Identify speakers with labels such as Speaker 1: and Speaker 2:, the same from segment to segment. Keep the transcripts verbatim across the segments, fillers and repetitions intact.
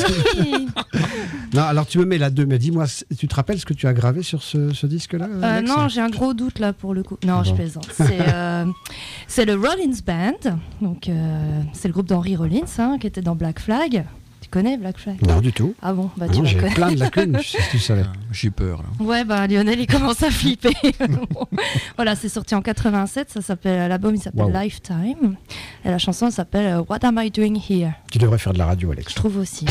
Speaker 1: Non, alors tu me mets la deux, mais dis-moi, tu te rappelles ce que tu as gravé sur ce, ce disque-là
Speaker 2: euh, Non, j'ai un gros doute là pour le coup. Non, bon. je plaisante. C'est, euh, c'est le Rollins Band, donc euh, c'est le groupe d'Henry Rollins hein, qui était dans Black Flag. Tu connais Black Flag?
Speaker 1: Non, du tout.
Speaker 2: Ah bon, bah
Speaker 1: non,
Speaker 2: tu vas
Speaker 1: j'ai
Speaker 2: connaître.
Speaker 1: plein de lacunes, si tu savais.
Speaker 3: J'ai peur là.
Speaker 2: Ouais, bah Lionel il commence à flipper. Voilà, c'est sorti en quatre-vingt-sept, ça s'appelle, l'album il s'appelle wow. Lifetime. Et la chanson s'appelle What Am I Doing Here?
Speaker 1: Tu devrais faire de la radio, Alex.
Speaker 2: Je trouve aussi.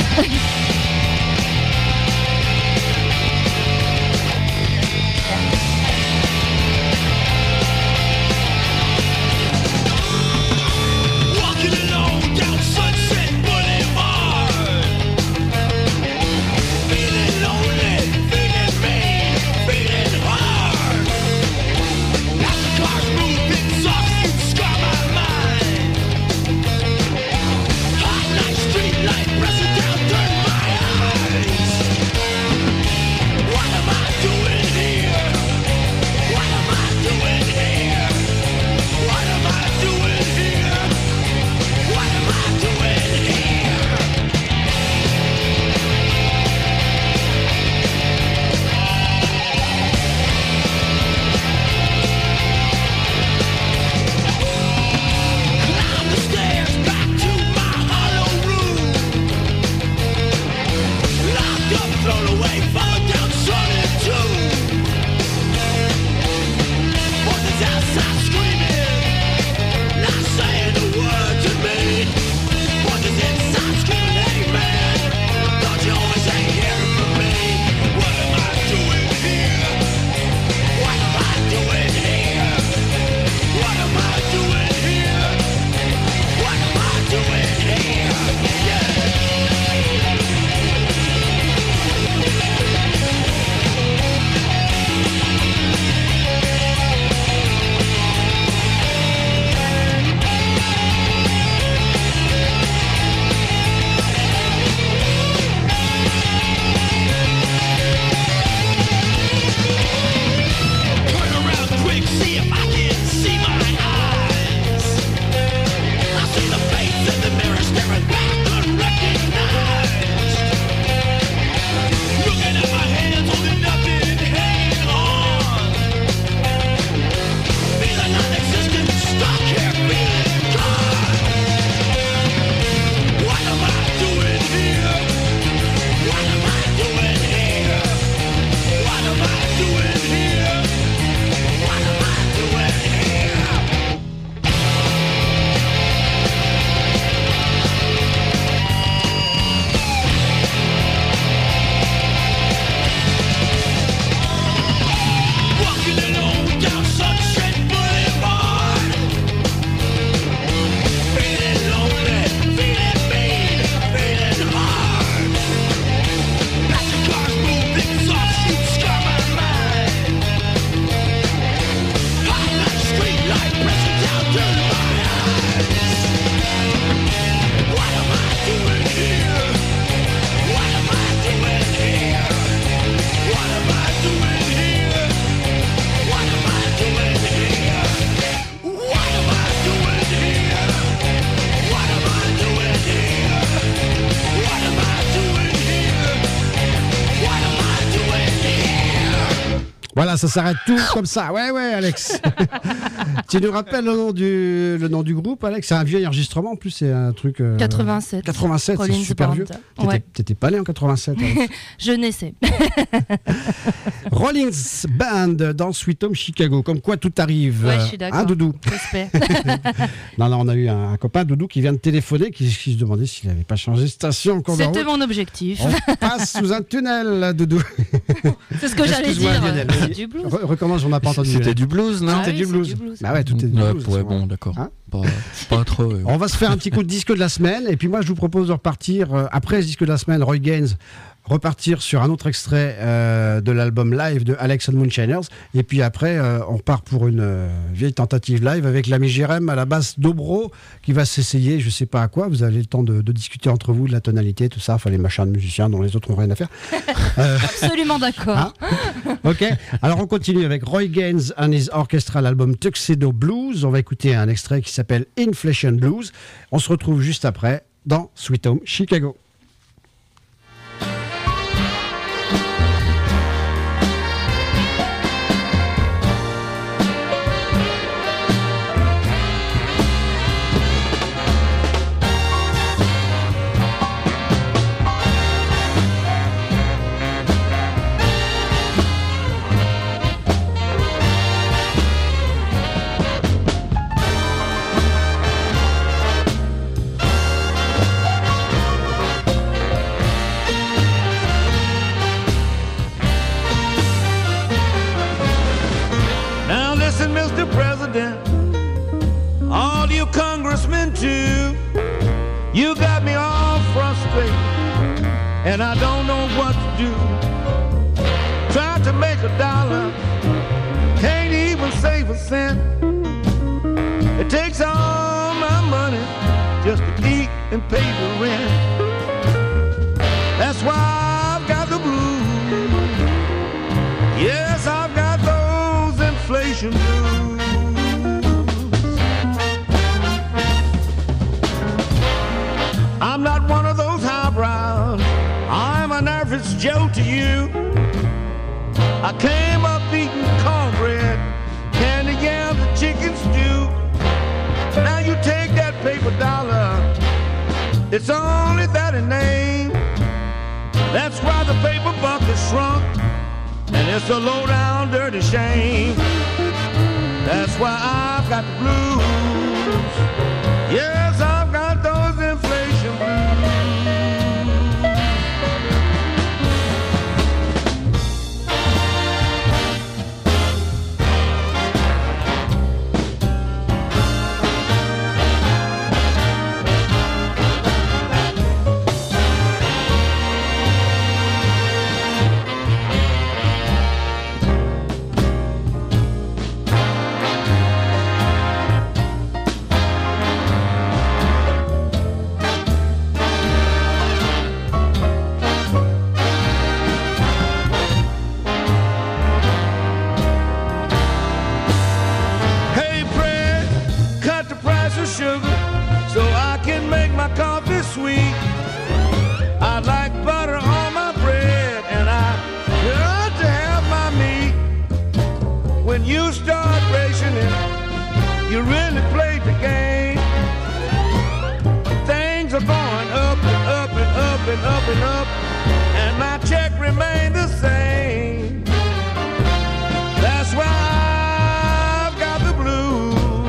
Speaker 1: Voilà, ça s'arrête tout comme ça. Ouais, ouais, Alex. Tu nous rappelles le nom du, le nom du groupe, Alex? C'est un vieux enregistrement, en plus, c'est un truc... Euh...
Speaker 2: quatre-vingt-sept.
Speaker 1: quatre-vingt-sept, c'est super
Speaker 2: Band.
Speaker 1: vieux. T'étais,
Speaker 2: Ouais.
Speaker 1: t'étais pas né en quatre-vingt-sept, Alex.
Speaker 2: Je naissais.
Speaker 1: Rollins Band dans Sweet Home Chicago. Comme quoi, tout arrive.
Speaker 2: Ouais, je suis d'accord.
Speaker 1: Hein, Doudou?
Speaker 2: Respect.
Speaker 1: Non, non, on a eu un, un copain, Doudou, qui vient de téléphoner, qui, qui se demandait s'il n'avait pas changé de station.
Speaker 2: C'était mon objectif.
Speaker 1: On passe sous un tunnel, Doudou.
Speaker 2: C'est ce que j'allais
Speaker 1: Excuse-moi,
Speaker 2: dire.
Speaker 1: Lionel.
Speaker 2: C'est du blues.
Speaker 1: Re- recommence, on n'a pas entendu.
Speaker 3: C'était du blues, non?
Speaker 2: Ah
Speaker 1: C'était
Speaker 2: oui,
Speaker 1: du blues.
Speaker 2: c'est du blues.
Speaker 1: Bah ouais, tout est du
Speaker 3: Ouais,
Speaker 1: blues.
Speaker 3: ouais,
Speaker 1: Ouais.
Speaker 3: bon, d'accord.
Speaker 1: Hein
Speaker 3: pas, pas trop. Ouais.
Speaker 1: On va se faire un petit coup de disque de la semaine et puis moi je vous propose de repartir euh, après ce disque de la semaine, Roy Gaines, repartir sur un autre extrait euh, de l'album live de Alex and Moonshiners et puis après euh, on part pour une euh, vieille tentative live avec l'ami Jérém à la basse dobro qui va s'essayer je sais pas à quoi, vous avez le temps de, de discuter entre vous de la tonalité, tout ça, enfin les machins de musiciens dont les autres n'ont rien à faire. Euh,
Speaker 2: Absolument d'accord.
Speaker 1: Hein ok, alors on continue avec Roy Gaines and his orchestra, l'album Tuxedo Blues. On va écouter un extrait qui s'appelle Inflation Blues. On se retrouve juste après dans Sweet Home Chicago.
Speaker 4: into. You got me all frustrated, and I don't know what to do. Trying to make a dollar, can't even save a cent. It takes all my money just to eat and pay the rent. That's why I've got the blues. Yes, I've got those inflation blues. I'm not one of those highbrows. I'm an average Joe to you. I came up eating cornbread, candy yams, and chicken stew. Now you take that paper dollar, it's only that in name. That's why the paper buck has shrunk, and it's a low down dirty shame. That's why I've got the blues. Yes, I've got those inflation blues. Sugar, so I can make my coffee sweet. I like butter on my bread, and I got to have my meat. When you start rationing, you really played the game. Things are going up and up and up and up and up, and my check remained the same. That's why I've got the blues.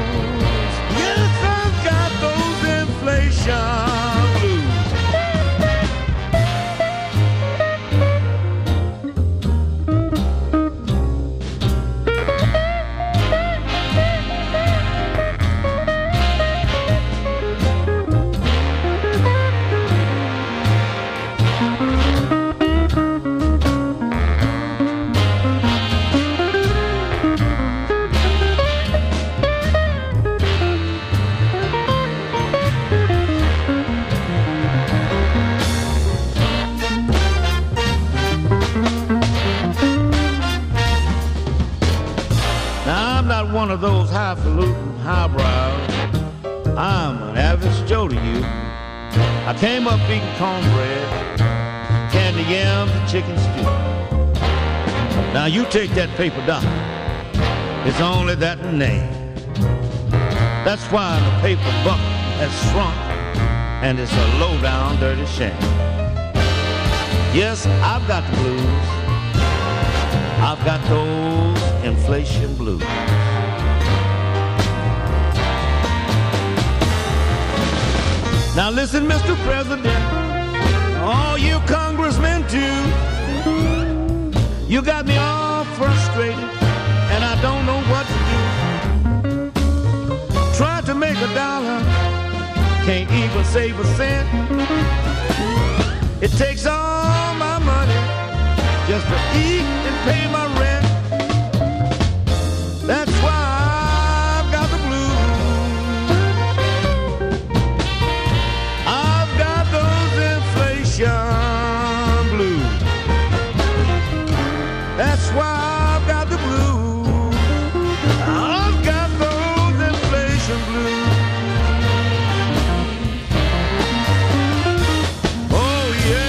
Speaker 4: One of those highfalutin highbrows. I'm an average Joe to you. I came up eating cornbread, candy yams, and chicken stew. Now you take that paper dollar, it's only that in name. That's why the paper buck has shrunk, and it's a low down dirty shame. Yes, I've got the blues. I've got those inflation blues. Now listen, Mister President, all you congressmen too, you got me all frustrated, and I don't know what to do. Try to make a dollar, can't even save a cent. It takes all my money just to eat and pay my rent. That's why I've got the blues. Blues. That's why I've got the blues. I've got those inflation blues. Oh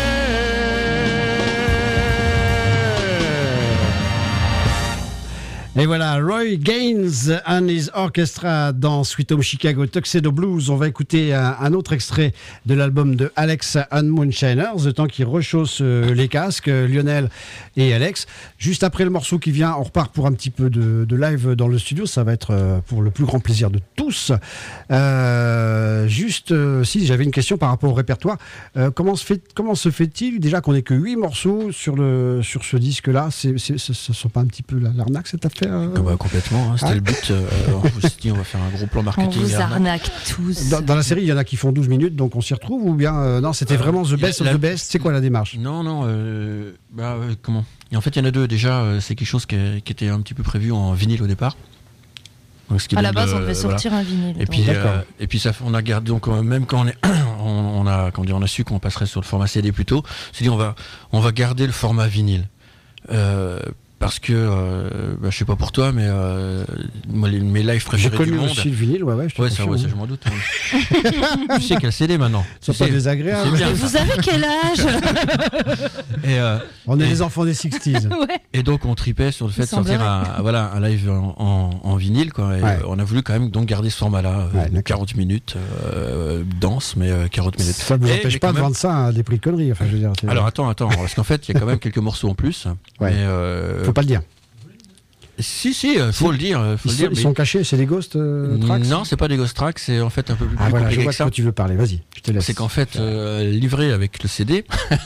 Speaker 4: yeah.
Speaker 1: Et voilà, Roy Gaines and his Orchestra dans Sweet Home Chicago Tuxedo Blues. On va écouter un, un autre extrait de l'album de Alex and Moonshiners, le temps qu'ils rechaussent euh, les casques, euh, Lionel et Alex. Juste après le morceau qui vient, on repart pour un petit peu de, de live dans le studio. Ça va être euh, pour le plus grand plaisir de tous. Euh, juste, euh, si j'avais une question par rapport au répertoire, euh, comment se fait, comment se fait-il déjà qu'on n'ait que huit morceaux sur, le, sur ce disque-là? C'est, c'est, ce ne sont pas un petit peu l'arnaque cette affaire? c'est un...
Speaker 3: Comme, bah, complètement, hein, c'était
Speaker 1: Ah.
Speaker 3: le but. Euh, on s'est dit, on va faire un gros plan
Speaker 2: On
Speaker 3: marketing.
Speaker 2: vous
Speaker 3: et arnaque.
Speaker 2: arnaque tous.
Speaker 1: Dans, dans la série, il y en a qui font douze minutes, donc on s'y retrouve ou bien euh, non, c'était
Speaker 3: Euh,
Speaker 1: vraiment the best
Speaker 3: la-
Speaker 1: of the best. C'est quoi la démarche?
Speaker 3: Non, non, euh, bah, euh, comment et en fait, il y en a deux. Déjà, euh, c'est quelque chose qui, est- qui était un petit peu prévu en vinyle au départ. Donc, ce qui
Speaker 2: À la
Speaker 3: donne
Speaker 2: base,
Speaker 3: le-
Speaker 2: on devait
Speaker 3: voilà.
Speaker 2: sortir un vinyle.
Speaker 3: Et
Speaker 2: donc.
Speaker 3: puis,
Speaker 1: D'accord.
Speaker 3: euh, et puis ça, on a gardé donc euh, même quand on est, on, on a, comment dire, on a su qu'on passerait sur le format C D plus tôt. On s'est dit on va, on va garder le format vinyle. Euh, parce que, euh, bah, je sais pas pour toi, mais euh, moi, les, mes lives
Speaker 1: J'ai
Speaker 3: préférés du
Speaker 1: connu
Speaker 3: monde.
Speaker 1: aussi le vinyle, ouais, ouais, je te
Speaker 3: Ouais, ça,
Speaker 1: confirme,
Speaker 3: ouais, ça,
Speaker 1: hein.
Speaker 3: je m'en doute. hein. Tu sais quel C D maintenant.
Speaker 1: C'est
Speaker 3: Tu
Speaker 1: pas
Speaker 3: sais,
Speaker 1: désagréable.
Speaker 3: c'est bien.
Speaker 2: Et vous avez quel âge?
Speaker 3: Et, euh,
Speaker 1: On est
Speaker 3: Et-
Speaker 1: les enfants des sixties.
Speaker 2: Ouais.
Speaker 3: et donc on tripait sur le fait
Speaker 2: Il
Speaker 3: de sortir un,
Speaker 2: semblerait.
Speaker 3: voilà, un live en, en, en vinyle, quoi. Et
Speaker 1: Ouais.
Speaker 3: euh, on a voulu quand même donc garder ce format-là, euh,
Speaker 1: Ouais, d'accord.
Speaker 3: quarante minutes, euh, dense, mais euh, quarante minutes.
Speaker 1: Ça ne vous
Speaker 3: Et-
Speaker 1: empêche
Speaker 3: mais
Speaker 1: pas
Speaker 3: quand
Speaker 1: de
Speaker 3: même-
Speaker 1: vendre ça à des prix de conneries. Enfin, je veux dire, c'est-
Speaker 3: Alors attends, attends, parce qu'en fait, il y a quand même quelques morceaux en plus.
Speaker 1: Ouais.
Speaker 3: Mais, euh,
Speaker 1: faut pas le dire.
Speaker 3: Si, si, euh, faut
Speaker 1: Si.
Speaker 3: le dire. euh, Faut
Speaker 1: Ils,
Speaker 3: le
Speaker 1: sont,
Speaker 3: dire
Speaker 1: ils
Speaker 3: mais-
Speaker 1: sont cachés, c'est des ghost euh, tracks.
Speaker 3: Non, c'est pas des ghost tracks, c'est en fait un peu plus,
Speaker 1: Ah
Speaker 3: plus
Speaker 1: voilà, je
Speaker 3: compliqué
Speaker 1: vois
Speaker 3: que
Speaker 1: de
Speaker 3: ça.
Speaker 1: quoi tu veux parler. Vas-y, je te laisse.
Speaker 3: C'est qu'en fait, euh, livré avec le C D,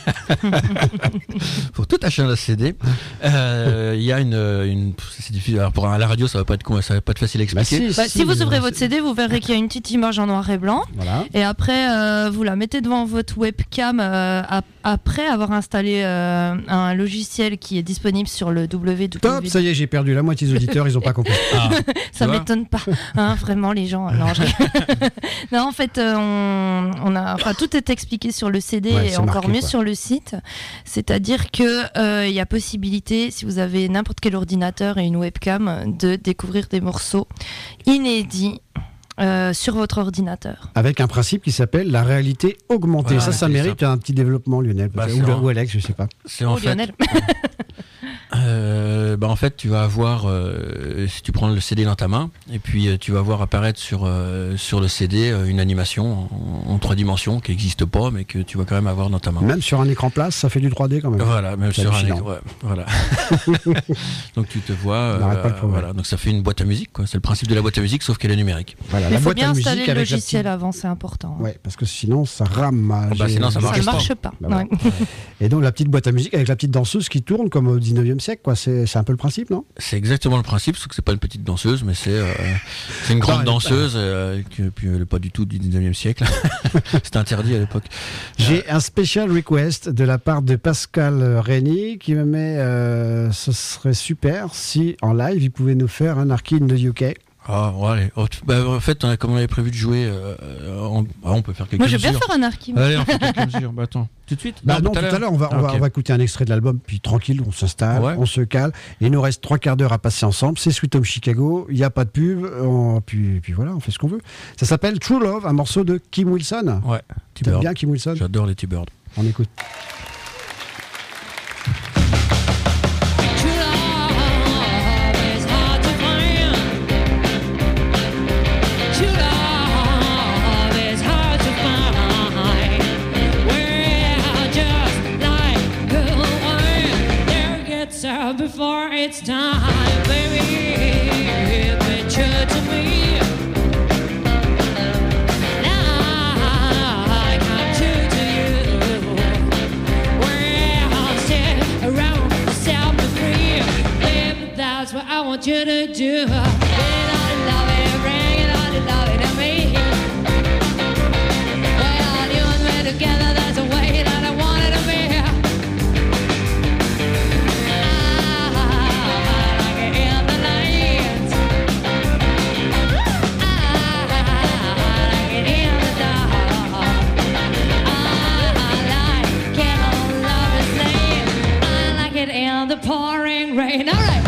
Speaker 3: pour tout acheter un C D, euh, il y a une, une c'est difficile. Alors pour un- à la radio, ça va pas être con- ça va pas être facile à
Speaker 1: Bah,
Speaker 3: expliquer.
Speaker 2: Bah, si vous ouvrez
Speaker 1: euh,
Speaker 2: votre
Speaker 1: c'est-
Speaker 2: C D, vous verrez qu'il y a une petite image en noir et blanc.
Speaker 1: Voilà.
Speaker 2: Et après, euh, vous la mettez devant votre webcam euh, ap- après avoir installé euh, un logiciel qui est disponible sur le W W W.
Speaker 1: Top, ça y est, j'ai perdu la moitié des auditeurs, ils ont pas compris.
Speaker 3: Ah,
Speaker 2: Ça
Speaker 3: tu vois
Speaker 2: m'étonne pas, hein, vraiment les gens. Non, je- non en fait, euh, on, on a, enfin, tout est expliqué sur le C D
Speaker 1: Ouais,
Speaker 2: et
Speaker 1: c'est
Speaker 2: encore
Speaker 1: marqué,
Speaker 2: mieux
Speaker 1: quoi.
Speaker 2: sur le site. C'est-à-dire que euh, il y a possibilité, si vous avez n'importe quel ordinateur et une webcam, de découvrir des morceaux inédits. Euh, sur votre ordinateur.
Speaker 1: Avec un principe qui s'appelle la réalité augmentée.
Speaker 3: Voilà,
Speaker 1: ça, ça
Speaker 3: c'est
Speaker 1: mérite un petit développement, Lionel.
Speaker 3: Bah,
Speaker 1: peut-être.
Speaker 3: c'est
Speaker 1: ou,
Speaker 3: un-
Speaker 1: ou Alex, je sais pas.
Speaker 3: c'est en
Speaker 2: Oh,
Speaker 3: fait,
Speaker 2: Lionel.
Speaker 3: euh, bah en fait, tu vas avoir, euh, si tu prends le C D dans ta main, et puis euh, tu vas voir apparaître sur euh, sur le C D euh, une animation en, en trois dimensions qui n'existe pas, mais que tu vas quand même avoir dans ta main.
Speaker 1: Même sur un écran place, ça fait du trois D quand même.
Speaker 3: Voilà, même
Speaker 1: C'est
Speaker 3: sur un
Speaker 1: hallucinant.
Speaker 3: écran, ouais, voilà. Donc tu te vois, euh,
Speaker 1: On n'arrête pas le progrès.
Speaker 3: voilà. Donc ça fait une boîte à musique, quoi. C'est le principe de la boîte à musique, sauf qu'elle est numérique.
Speaker 1: Voilà,
Speaker 2: Il
Speaker 1: la
Speaker 2: faut
Speaker 1: boîte
Speaker 2: bien
Speaker 1: à musique
Speaker 2: installer le
Speaker 1: avec la
Speaker 2: logiciel
Speaker 1: petite-
Speaker 2: avant, c'est important.
Speaker 1: Ouais, parce que sinon ça rame. hein.
Speaker 3: Oh, bah,
Speaker 1: J'ai-
Speaker 3: sinon, ça
Speaker 2: Ça
Speaker 3: marche
Speaker 2: ne
Speaker 3: pas.
Speaker 2: marche pas.
Speaker 1: Bah,
Speaker 2: ouais.
Speaker 1: Et donc la petite boîte à musique avec la petite danseuse qui tourne comme au dix-neuvième siècle, quoi. C'est c'est un peu le principe, non?
Speaker 3: C'est exactement le principe, sauf que c'est pas une petite danseuse, mais c'est euh, c'est une grande
Speaker 1: Non, elle-
Speaker 3: danseuse, euh, que, puis elle est pas du tout du dix-neuvième siècle. C'était interdit à l'époque.
Speaker 1: J'ai un special request de la part de Pascal Rény qui me met euh, ce serait super si en live il pouvait nous faire un Arky in the U K.
Speaker 3: Ah, ouais, allez. Oh, tu- bah, en fait, on a- comme on avait prévu de jouer, euh, euh, on, ah, on peut faire quelques
Speaker 2: Moi, je vais bien
Speaker 3: mesures.
Speaker 2: faire un archi.
Speaker 3: Allez, on fait quelques mesures. Bah, attends, tout de suite
Speaker 1: Bah non, tout à l'heure, on va, on,
Speaker 3: Ah,
Speaker 1: va,
Speaker 3: ok.
Speaker 1: on va écouter un extrait de l'album, puis tranquille, on s'installe,
Speaker 3: Ouais.
Speaker 1: on se cale. Et il nous reste trois quarts d'heure à passer ensemble. C'est Sweet Home Chicago, il n'y a pas de pub, on- puis, puis voilà, on fait ce qu'on veut. Ça s'appelle True Love, un morceau de Kim Wilson.
Speaker 3: Ouais,
Speaker 1: T'aimes
Speaker 3: T-Bird.
Speaker 1: bien Kim Wilson?
Speaker 3: J'adore les T-Bird.
Speaker 1: On écoute.
Speaker 5: Before it's time, baby, be true to me. Now I come true to you. Well, sit around yourself and free, baby. That's what I want you to do. Bring it on, love it, bring it on, love it to me. Well, you and me together, that's the way that I want it to be. In the pouring rain. All right.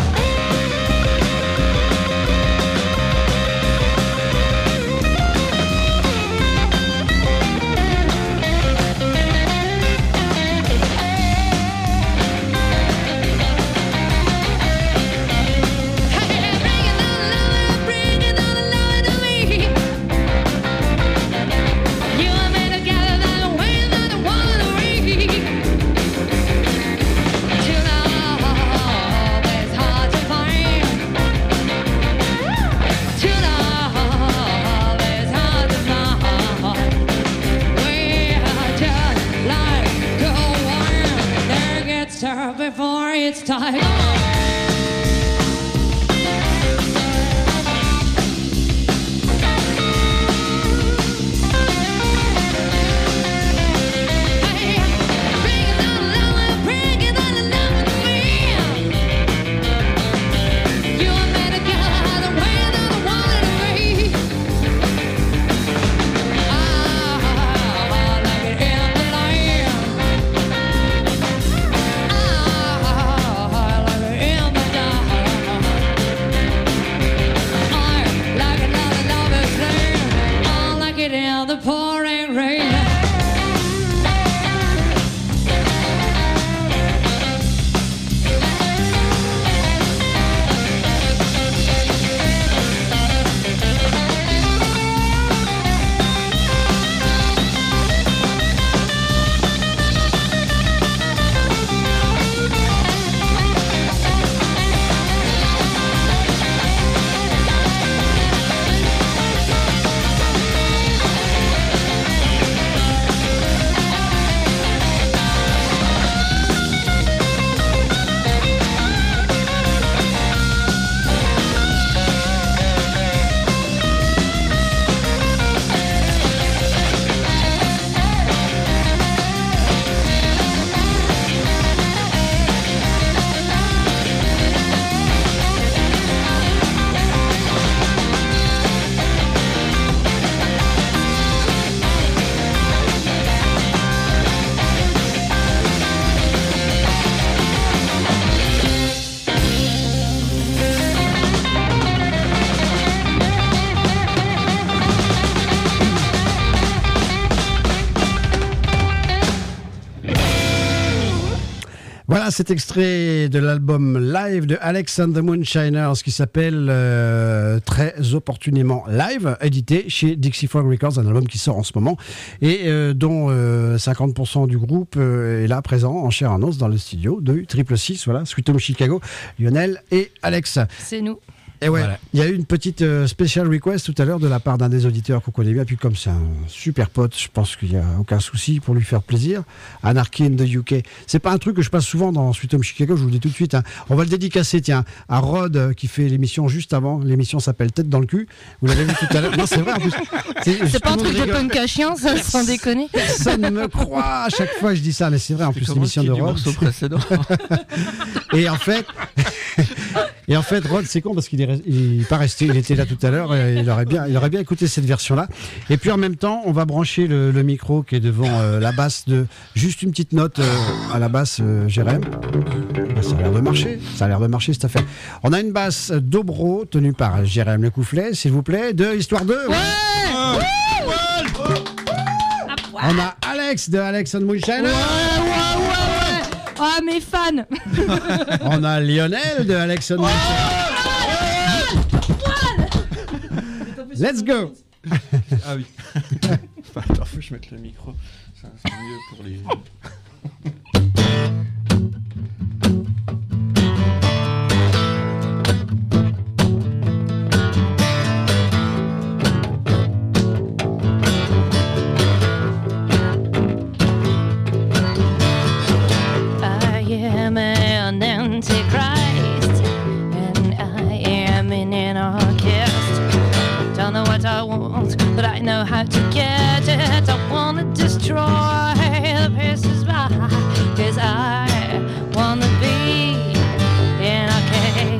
Speaker 5: Hey, bring it on, love, bring it on, love to me. You and me together, that's the way that I want to be. True love is hard to find. True love is hard to find. We are just like go on. There gets her before it's time.
Speaker 1: Voilà cet extrait de l'album live de Alex and the Moonshiners qui s'appelle euh, très opportunément Live, édité chez Dixie Frog Records, un album qui sort en ce moment et euh, dont euh, cinquante pour cent du groupe euh, est là présent en chair en os dans le studio de Triple Six, voilà, Sweet Home Chicago, Lionel et Alex.
Speaker 2: C'est nous.
Speaker 1: Et ouais,
Speaker 3: Voilà.
Speaker 1: il y a eu une petite euh, special request tout à l'heure de la part d'un des auditeurs qu'on connaît bien. Puis comme c'est un super pote, je pense qu'il n'y a aucun souci pour lui faire plaisir. Anarchy in the U K. C'est pas un truc que je passe souvent dans Sweet Home Chicago, je vous le dis tout de suite. Hein. On va le dédicacer, tiens, à Rod euh, qui fait l'émission juste avant. L'émission s'appelle Tête dans le cul. Vous l'avez vu tout à l'heure. Non, c'est vrai en plus. C'est,
Speaker 2: C'est pas un
Speaker 1: tout le
Speaker 2: truc
Speaker 1: monde
Speaker 2: de
Speaker 1: rigole.
Speaker 2: punk à chien, ça, sans déconner.
Speaker 1: Personne ne me croit. À chaque fois, je dis ça, mais c'est vrai. En plus, l'émission de
Speaker 3: du
Speaker 1: Rod.
Speaker 3: morceau précédent.
Speaker 1: Et en fait, et en fait, Rod, c'est con parce qu'il est, res- il est pas resté. Il était là tout à l'heure. Et il aurait bien, il aurait bien écouté cette version-là. Et puis en même temps, on va brancher le, le micro qui est devant euh, la basse de juste une petite note euh, à la basse, euh, Jérém. Ben, ça a l'air de marcher. Ça a l'air de marcher cette affaire. On a une basse dobro tenue par Jérém Lecoufflet, s'il vous plaît, de Histoire deux. On a Alex de Alex and Moonshine.
Speaker 2: Ah, mes fans.
Speaker 1: On a Lionel de Alex and Moonshine. Let's go.
Speaker 3: Ah oui. Attends, faut que je mette le micro. Ça, c'est mieux pour les.
Speaker 2: I am an antichrist, and I am an anarchist. Don't know what I want, but I know how to get it. I wanna destroy the passers-by, 'cause I wanna be anarchy.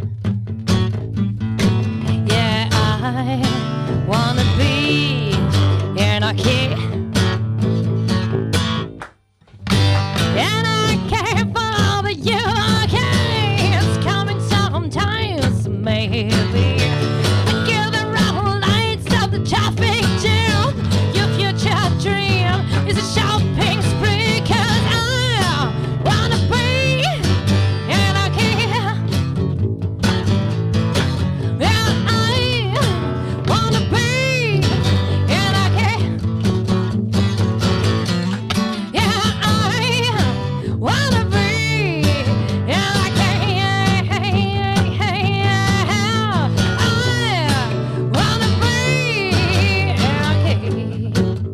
Speaker 2: Yeah, I wanna be anarchy. And I care for the U K. It's coming sometimes, maybe. Give the wrong lights of the traffic jam. Your future dream is a shopping spree. 'Cause I wanna be anarchy. Yeah, I wanna be anarchy. Yeah, I wanna be anarchy. I wanna be anarchy.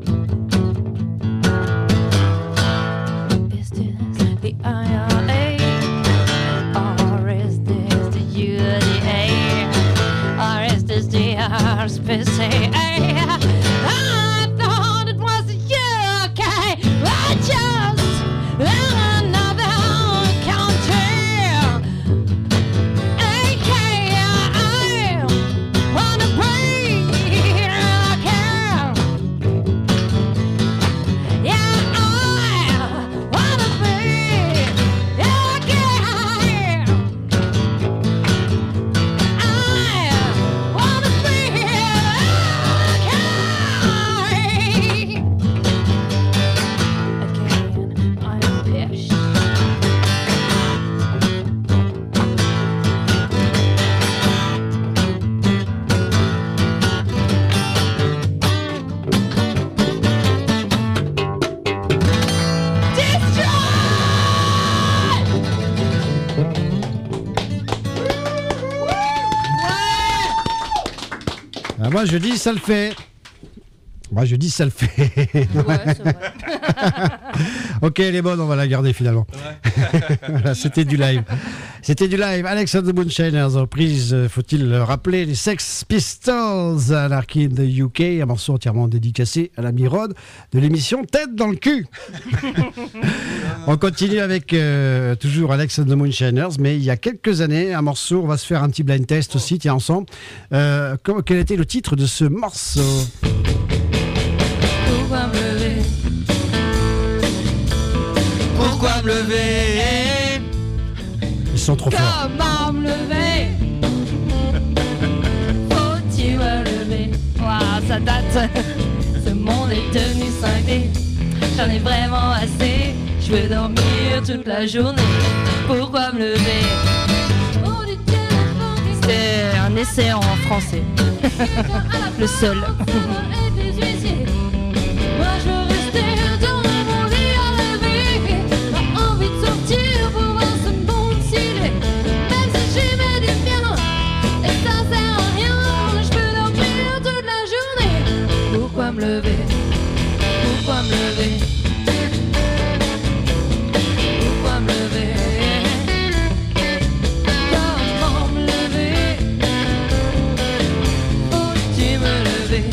Speaker 2: Is this the I R A? Or is this the U D A? Or is this the R S P C A? I thought it was the U K. I just another country. A K I wanna be anarchy. Yeah, I wanna be anarchy. I wanna be anarchy. Again, I'm pissed.
Speaker 1: Ah, moi, je dis, ça le fait. Moi, je dis, ça le fait.
Speaker 2: Ouais, c'est vrai.
Speaker 1: Ok, elle est bonne, on va la garder finalement. Voilà, c'était du live. C'était du live. Alex and the Moonshiners, reprise, euh, faut-il le rappeler, les Sex Pistols, Anarchy in the U K, un morceau entièrement dédicacé à l'ami Rod de l'émission Tête dans le cul. On continue avec euh, toujours Alex and the Moonshiners, mais il y a quelques années, un morceau, on va se faire un petit blind test aussi, tiens, ensemble. Euh, quel quel était le titre de ce morceau ?
Speaker 2: Pourquoi me lever?
Speaker 3: Pourquoi me lever?
Speaker 1: Ils sont trop forts.
Speaker 2: Comment me lever? Faut-il me lever? Ouah, ça date. Ce monde est devenu scindé. J'en ai vraiment assez. Je veux dormir dormir toute la journée. Pourquoi me lever? C'était un essai en français. Le seul.
Speaker 5: Moi je veux rester dans mon lit à rêver. Pas envie de sortir pour voir ce monde s'il est. Même si j'y mets du mien, et ça sert à rien. Je peux dormir toute la journée.
Speaker 2: Pourquoi me lever? Pourquoi me lever? Pourquoi me lever? Comment me lever? Faut-il me lever?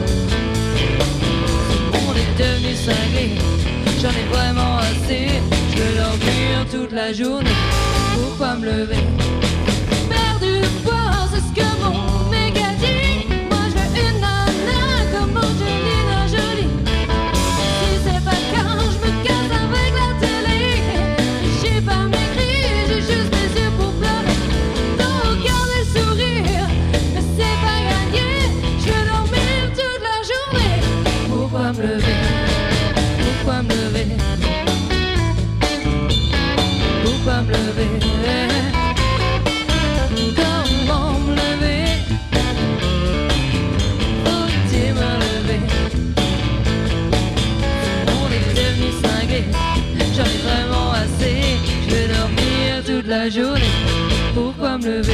Speaker 2: On est devenu cinglé, j'en ai vraiment assez. Je veux dormir toute la journée. Pourquoi me lever?
Speaker 5: Perdre du poids, c'est ce que mon mec a dit. Moi je veux une nana comme Angelina Jolie. Si c'est pas quand je me casse avec la télé. J'ai pas mes cris, j'ai juste mes yeux pour pleurer. Donc garder le sourire, mais c'est pas gagné. Je veux dormir toute la journée.
Speaker 2: Pourquoi me lever? Pourquoi me lever? Pourquoi me lever? Comment me lever? Faut-il me lever? On est devenu cinglé, j'en ai vraiment assez. Je veux dormir toute la journée. Pourquoi me lever?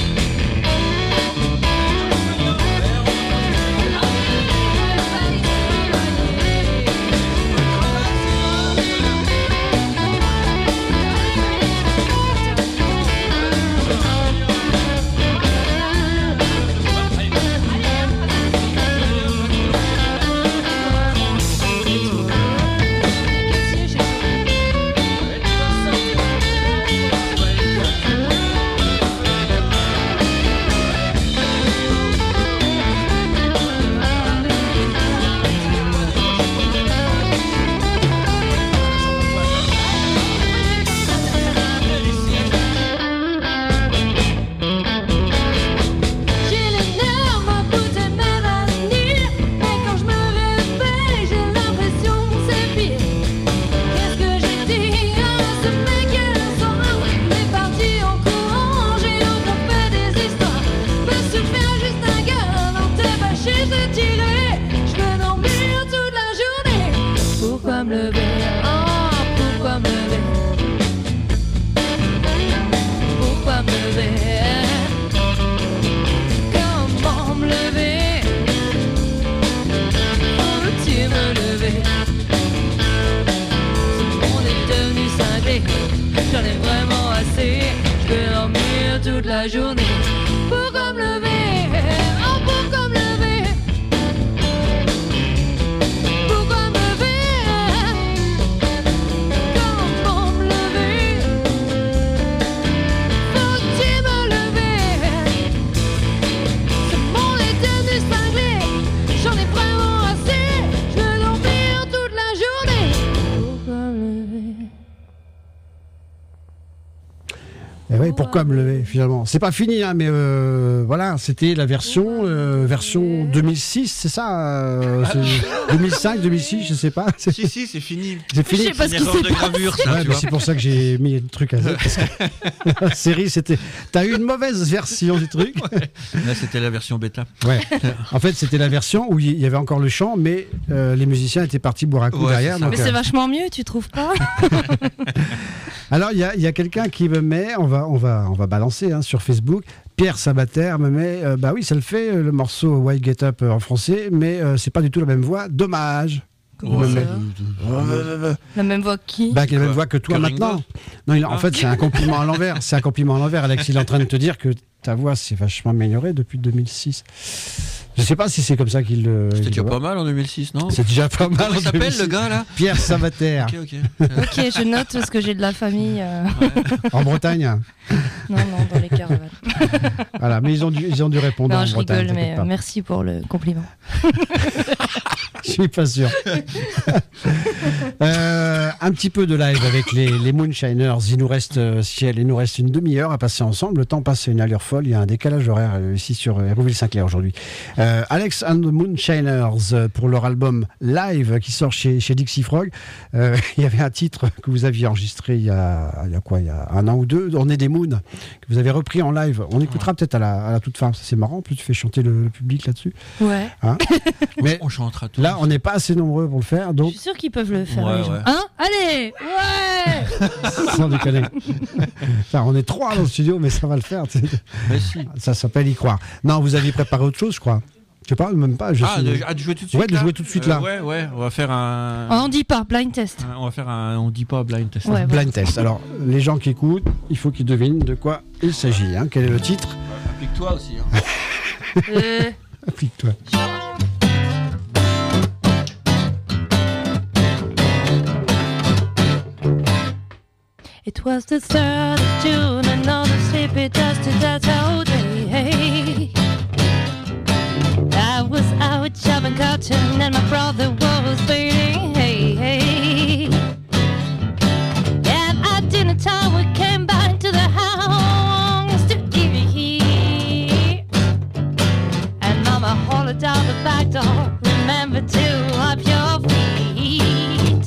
Speaker 5: J'ai les nerfs, ma bouteille mélanie. Mais quand je me réveille, j'ai l'impression que c'est pire. Qu'est-ce que j'ai dit à ce mec hier soir? Il est parti en courant, j'ai encore fait des histoires. Me suis fait juste un gars dans tes bâchés, je l'ai tiré. Je veux dormir toute la journée.
Speaker 2: Pourquoi me lever? Oh, pourquoi me lever? Pourquoi me lever? Comment me lever? Faut-il me lever? On est devenu cinglé, j'en ai vraiment assez. Je veux dormir toute la journée. Pourquoi me lever? Oh, pourquoi me lever? Pourquoi me lever? Comment me lever? Faut-il me lever? Ce monde est devenu cinglé, j'en ai vraiment assez. Je veux dormir toute la journée. Pourquoi me lever?
Speaker 1: Et oui, pourquoi me lever finalement? C'est pas fini, hein, mais euh, voilà, c'était la version euh, version deux mille six, c'est ça euh, c'est deux mille cinq, deux mille six, je sais pas. C'est
Speaker 3: Si, si, c'est fini.
Speaker 1: c'est fini.
Speaker 2: Je sais pas
Speaker 3: C'est
Speaker 2: ce
Speaker 3: une
Speaker 2: qui
Speaker 3: erreur
Speaker 2: s'est
Speaker 3: de gravure, ça,
Speaker 1: Ouais,
Speaker 3: tu
Speaker 1: mais
Speaker 3: vois.
Speaker 1: c'est pour ça que j'ai mis le truc à zéro. Parce que la série, c'était. T'as eu une mauvaise version du truc.
Speaker 3: Là, c'était la version bêta.
Speaker 1: Ouais. En fait, c'était la version où il y avait encore le chant, mais euh, les musiciens étaient partis boire un coup
Speaker 3: Ouais,
Speaker 1: derrière.
Speaker 3: c'est ça.
Speaker 1: donc,
Speaker 2: Mais c'est
Speaker 1: euh,
Speaker 2: vachement mieux, tu trouves pas?
Speaker 1: Alors, il y a, il y a quelqu'un qui me met, on va, on va, on va balancer hein, sur Facebook. Pierre Sabater me met, euh, bah oui, ça le fait, euh, le morceau Why Get Up euh, en français, mais euh, c'est pas du tout la même voix. Dommage.
Speaker 2: Comment
Speaker 1: Ouais,
Speaker 2: ça?
Speaker 1: mais-
Speaker 2: La même voix que qui?
Speaker 1: Bah, qui a la même
Speaker 3: Quoi
Speaker 1: voix que toi
Speaker 3: Que
Speaker 1: maintenant.
Speaker 3: Ringo
Speaker 1: Non, il- en
Speaker 3: Ah.
Speaker 1: fait, c'est un compliment à l'envers. C'est un compliment à l'envère. Alex, il est en train de te dire que ta voix s'est vachement améliorée depuis deux mille six. Je sais pas si c'est comme ça qu'il le.
Speaker 3: C'était
Speaker 1: il
Speaker 3: déjà
Speaker 1: le
Speaker 3: pas
Speaker 1: voit.
Speaker 3: mal en deux mille six, non?
Speaker 1: C'est déjà pas mal.
Speaker 3: Comment
Speaker 1: en
Speaker 3: il s'appelle
Speaker 1: deux mille six.
Speaker 3: le gars là?
Speaker 1: Pierre Sabater,
Speaker 3: Ok, ok.
Speaker 2: Ok, je note parce que j'ai de la famille. euh,
Speaker 1: en Bretagne.
Speaker 2: Non, non, dans les caravanes.
Speaker 1: Voilà, mais ils ont dû, ils ont dû répondre
Speaker 2: Non,
Speaker 1: en
Speaker 2: je
Speaker 1: Bretagne.
Speaker 2: rigole, mais
Speaker 1: t'inquiète
Speaker 2: euh,
Speaker 1: pas.
Speaker 2: merci pour le compliment.
Speaker 1: Je suis pas sûr. Euh, un petit peu de live avec les, les Moonshiners. Il nous reste, euh, Ciel, il nous reste une demi-heure à passer ensemble. Le temps passe à une allure folle. Il y a un décalage horaire euh, ici sur Hérouville-Saint-Clair aujourd'hui. Euh, Alex and the Moonshiners euh, pour leur album live qui sort chez, chez Dixie Frog. Euh, il y avait un titre que vous aviez enregistré il y a, il y a quoi, il y a un an ou deux. On est des Moons que vous avez repris en live. On écoutera peut-être à la, à la toute fin. C'est marrant. En plus, tu fais chanter le, le public là-dessus.
Speaker 2: Ouais.
Speaker 1: Hein Mais
Speaker 3: On chantera tout.
Speaker 1: là, on n'est pas assez nombreux pour le faire.
Speaker 2: Je
Speaker 1: Donc,
Speaker 2: suis sûre qu'ils peuvent le faire.
Speaker 3: Ouais,
Speaker 2: les gens.
Speaker 3: ouais.
Speaker 2: Hein? Allez! Ouais!
Speaker 1: sans déconner. Enfin, on est trois dans le studio, mais ça va le faire. tu sais.
Speaker 3: Mais si.
Speaker 1: Ça s'appelle y croire. Non, vous aviez préparé autre chose, je crois. Je sais pas, même pas. Je
Speaker 3: Ah,
Speaker 1: suis-
Speaker 3: de, ah, de jouer tout de suite.
Speaker 1: Ouais, de
Speaker 3: là
Speaker 1: jouer tout de suite, là.
Speaker 3: Euh, ouais, ouais. On va faire un.
Speaker 2: On dit pas, blind test.
Speaker 3: un- On va faire un. On dit pas blind test.
Speaker 2: Ouais,
Speaker 1: Blind test. Alors, les gens qui écoutent, il faut qu'ils devinent de quoi il s'agit. Hein. Quel est le titre?
Speaker 3: Applique-toi aussi. Hein.
Speaker 2: Euh,
Speaker 1: Applique-toi.
Speaker 2: It was the third of June, another sleepy, dusty, that whole day. I was out shopping cotton, and my brother was waiting. Hey, hey. And at dinner time, we came back to the house to eat. And Mama hollered out the back door, remember to wipe your feet.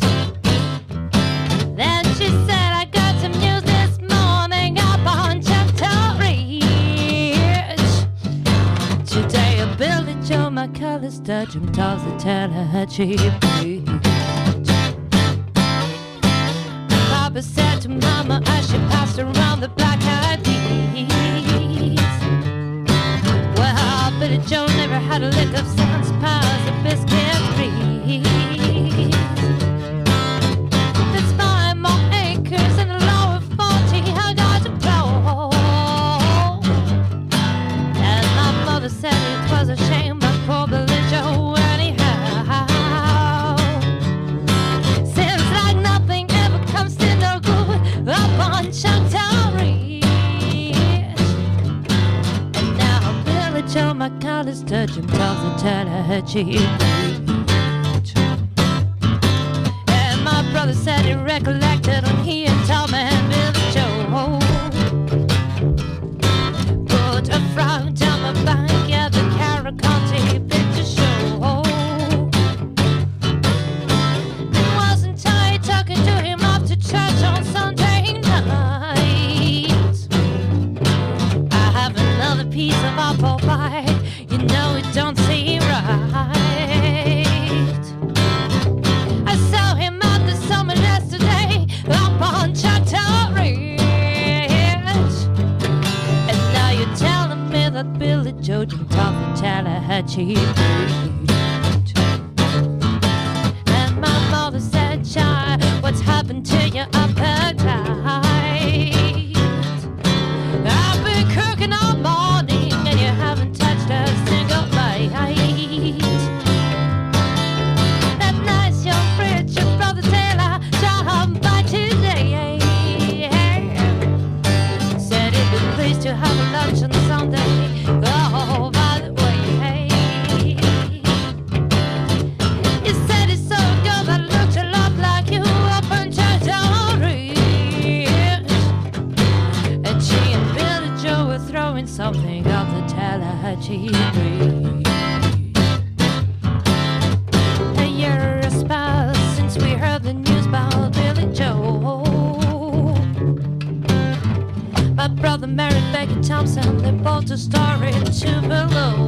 Speaker 2: Then she said, I got some news this morning up on Chapter Ridge. Today a Billy Joe McAllister jumped off the Tallahatchie Bridge. Papa said to Mama as she passed around the black-eyed peas, well, Billy Joe never had a lick of sense past the biscuit trees. There's five more acres in the lower forty I got to blow. And my mother said it was a shame, but poor Billy Joe anyhow. Seems like nothing ever comes to no good up on Choctaw Ridge. And now Billy Joe McAllister jumped off the Tallahatchie Bridge. And my brother said he recollected when he and Tom and Billy Joe put a frog down my back at the Carroll County Picture Show. It wasn't tight talking to him up to church on Sunday night. I have another piece of apple pie, you know it don't seem right. I saw him at the summit yesterday up on Choctaw Ridge. And now you're telling me that Billy Joe jumped off the Tallahatchie Bridge. And my mother said, child, what's happened to your appetite? I've been cooking all morning and you haven't touched a single bite. That nice young Fritz, your brother Taylor, dropped by today. Said he'd be pleased to have a lunch on Sunday. Oh, by the way, he said he saw a girl that looked a lot like you up on Choctaw Ridge. And she and Billy Joe were throwing something off the Tallahatchie Bridge. A year has passed since we heard the news about Billy Joe. My brother married Becky Thompson, they both a story to below.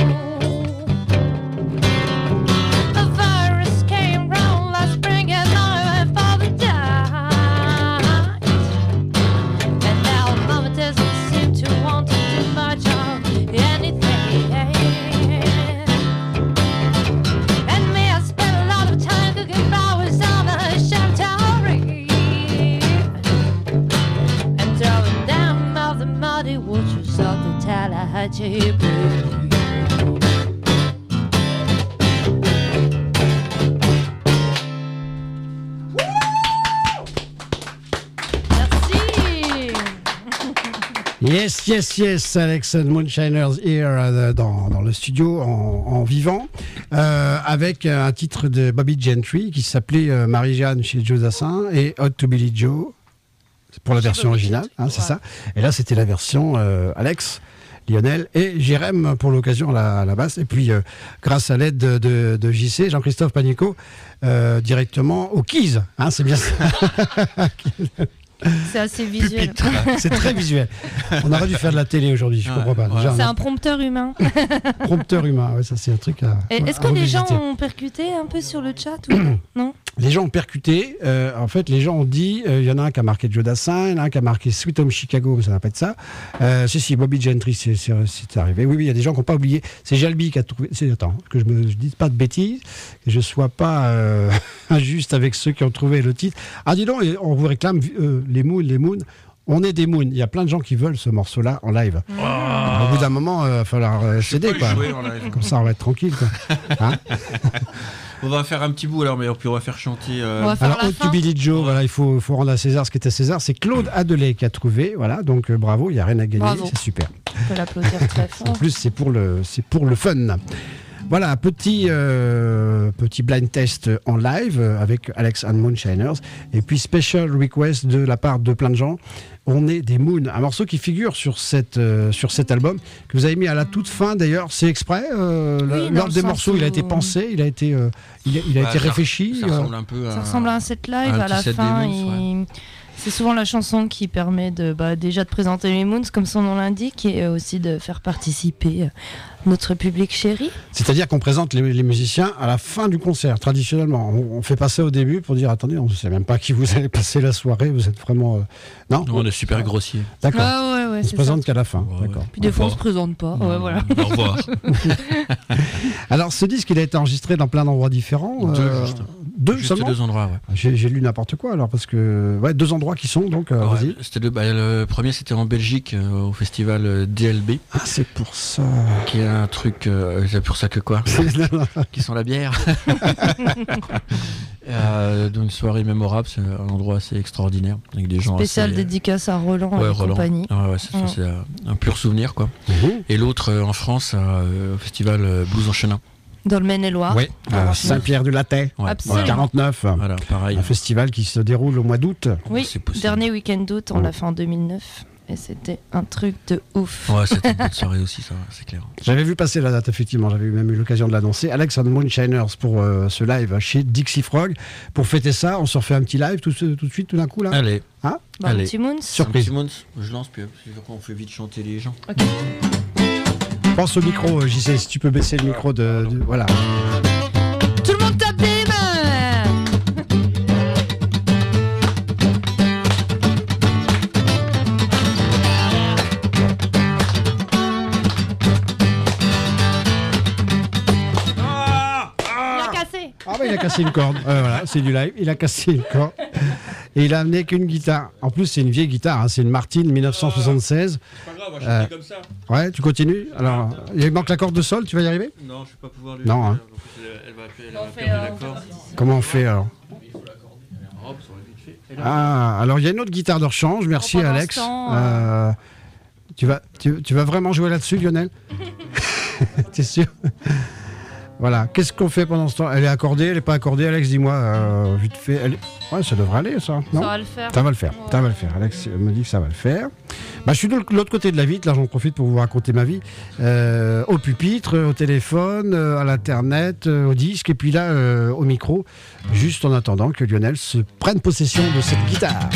Speaker 2: A virus came round last spring and my father died. And now Mama doesn't seem to want to do much of anything. And me, I spent a lot of time cooking flowers on the Choctaw Ridge and throwing down all the muddy waters of the Tallahatchie Bridge. Merci.
Speaker 1: Yes, yes, yes, Alex and Moonshiners here euh, dans, dans le studio en, en vivant, euh, avec un titre de Bobby Gentry qui s'appelait euh, Marie-Jeanne chez Joe Dassin et Hot to Billy Joe, pour la version originale, hein, c'est ouais. ça. Et là, c'était la version euh, Alex, Lionel et Jérém pour l'occasion à la, à la basse. Et puis, euh, grâce à l'aide de, de, de J C, Jean-Christophe Panico, euh, directement au keys, hein, c'est bien ça.
Speaker 2: C'est assez visuel.
Speaker 1: C'est très visuel. On aurait dû faire de la télé aujourd'hui, je ouais, comprends pas.
Speaker 2: Ouais. C'est un prompteur humain.
Speaker 1: Prompteur humain, ouais, ça c'est un truc à.
Speaker 2: Et est-ce que les gens ont percuté un peu sur le chat ou non?
Speaker 1: Les gens ont percuté. Euh, en fait, les gens ont dit, il euh, y en a un qui a marqué Joe Dassin, il y en a un qui a marqué Sweet Home Chicago, mais ça va pas être ça. Euh, si, si, Bobby Gentry, c'est, c'est, c'est arrivé. Oui, oui, il y a des gens qui n'ont pas oublié. C'est Jalbi qui a trouvé. C'est, attends, que je ne dise pas de bêtises, que je ne sois pas euh, injuste avec ceux qui ont trouvé le titre. Ah, dis donc, on vous réclame euh, les Moons, les Moons. On est des Moons. Il y a plein de gens qui veulent ce morceau-là en live. Oh. Au bout d'un moment, il euh, va falloir euh, céder, quoi. Comme ça, on va être tranquille, quoi. Hein?
Speaker 3: On va faire un petit bout alors, mais puis on va faire chanter. Euh...
Speaker 2: On va faire
Speaker 1: alors, Hot to Billy Joe, voilà, il faut, faut rendre à César ce qui est à César. C'est Claude Adelais qui a trouvé, voilà, donc euh, bravo, il n'y a rien à gagner, bravo. C'est super.
Speaker 2: On peut l'applaudir très fort.
Speaker 1: En plus, c'est pour le, c'est pour le fun. Voilà, petit, euh, petit blind test en live avec Alex and Moonshiners. Et puis, special request de la part de plein de gens. On est des Moons. Un morceau qui figure sur, cette, euh, sur cet album, que vous avez mis à la toute fin d'ailleurs. C'est exprès. Euh, oui, l'ordre des morceaux, où... il a été pensé, il a été, euh, il a, il a bah, été ça, réfléchi.
Speaker 2: Ça ressemble un peu à, ça ressemble à un set live à, à la fin. Moons, et... ouais. C'est souvent la chanson qui permet de, bah, déjà de présenter les Moons, comme son nom l'indique, et aussi de faire participer notre public chéri.
Speaker 1: C'est-à-dire qu'on présente les, les musiciens à la fin du concert, traditionnellement. On, on fait passer au début pour dire, attendez, on ne sait même pas qui vous allez passer la soirée, vous êtes vraiment... Euh... Non,
Speaker 3: non, on est super grossier.
Speaker 1: D'accord.
Speaker 2: Ah, ouais, ouais,
Speaker 1: on se présente ça. Qu'à la fin.
Speaker 3: Ouais,
Speaker 1: d'accord.
Speaker 2: Puis des fois, on ne se présente pas. Ouais, voilà.
Speaker 3: Au revoir.
Speaker 1: Alors, ce disque, il a été enregistré dans plein d'endroits différents.
Speaker 3: Deux,
Speaker 1: euh...
Speaker 3: juste.
Speaker 1: Deux
Speaker 3: Juste
Speaker 1: seulement
Speaker 3: deux endroits, ouais.
Speaker 1: J'ai, j'ai lu n'importe quoi alors, parce que. Ouais, deux endroits qui sont donc. Euh,
Speaker 3: ouais,
Speaker 1: vas-y.
Speaker 3: C'était le, bah, le premier, c'était en Belgique, euh, au festival euh, D L B.
Speaker 1: Ah, c'est pour ça.
Speaker 3: Qui est un truc. Euh, c'est pour ça que quoi Qui sent la bière. euh, donc, une soirée mémorable, c'est un endroit assez extraordinaire. Avec des gens
Speaker 2: spécial
Speaker 3: assez,
Speaker 2: dédicace à Roland
Speaker 3: ouais,
Speaker 2: et
Speaker 3: Roland.
Speaker 2: compagnie.
Speaker 3: Ah, ouais, c'est, mmh. c'est un, un pur souvenir, quoi. Mmh. Et l'autre, euh, en France, euh, au festival euh, Blues en Chenin.
Speaker 2: Dans le Maine-et-Loire.
Speaker 1: Oui, à Saint-Pierre-du-Latet,
Speaker 3: ouais.
Speaker 1: quarante-neuf.
Speaker 3: Voilà, pareil.
Speaker 1: Un festival qui se déroule au mois d'août.
Speaker 2: Oui, dernier week-end d'août, on l'a fait en deux mille neuf. Et c'était un truc de ouf.
Speaker 3: Ouais, c'était une bonne soirée aussi, ça, c'est clair.
Speaker 1: J'avais vu passer la date, effectivement. J'avais même eu l'occasion de l'annoncer. Alex and Moonshiners pour euh, ce live chez Dixie Frog. Pour fêter ça, on se refait un petit live tout, tout de suite, tout d'un coup, là.
Speaker 3: Allez.
Speaker 1: Hein
Speaker 2: bah,
Speaker 3: Allez.
Speaker 2: Un petit Moons.
Speaker 1: Surprise.
Speaker 3: Un petit Moons. Je lance, puis on fait vite chanter les gens.
Speaker 2: Ok.
Speaker 1: Pense au micro, J C, si tu peux baisser le micro de... de voilà.
Speaker 2: Tout le monde tape des mains. Il a cassé.
Speaker 1: Ah bah il a cassé une corde. Euh, voilà, c'est du live. Il a cassé une corde. Et il a amené qu'une guitare. En plus, c'est une vieille guitare. Hein. C'est une Martin dix-neuf cent soixante-seize.
Speaker 3: C'est pas grave, on va chanter euh, comme ça.
Speaker 1: Ouais, tu continues. Alors, il manque la corde de sol. Tu vas y arriver?
Speaker 3: Non, je vais pas pouvoir lui.
Speaker 1: Non. Hein.
Speaker 3: Elle va, elle va perdre la corde.
Speaker 1: Comment on fait alors? Ah, alors il y a une autre guitare de rechange. Merci Alex. Euh, tu vas, tu, tu vas vraiment jouer là-dessus, Lionel? T'es sûr? Voilà, qu'est-ce qu'on fait pendant ce temps? Elle est accordée, elle n'est pas accordée, Alex, dis-moi, euh, vite fait. Elle... Ouais, ça devrait aller, ça. Non,
Speaker 2: ça va le faire.
Speaker 1: Ça va le faire,
Speaker 2: ouais.
Speaker 1: ça va le faire. Alex me dit que ça va le faire. Bah, je suis de l'autre côté de la vitre, là j'en profite pour vous raconter ma vie. Euh, au pupitre, au téléphone, euh, à l'internet, euh, au disque, et puis là, euh, au micro, juste en attendant que Lionel se prenne possession de cette guitare.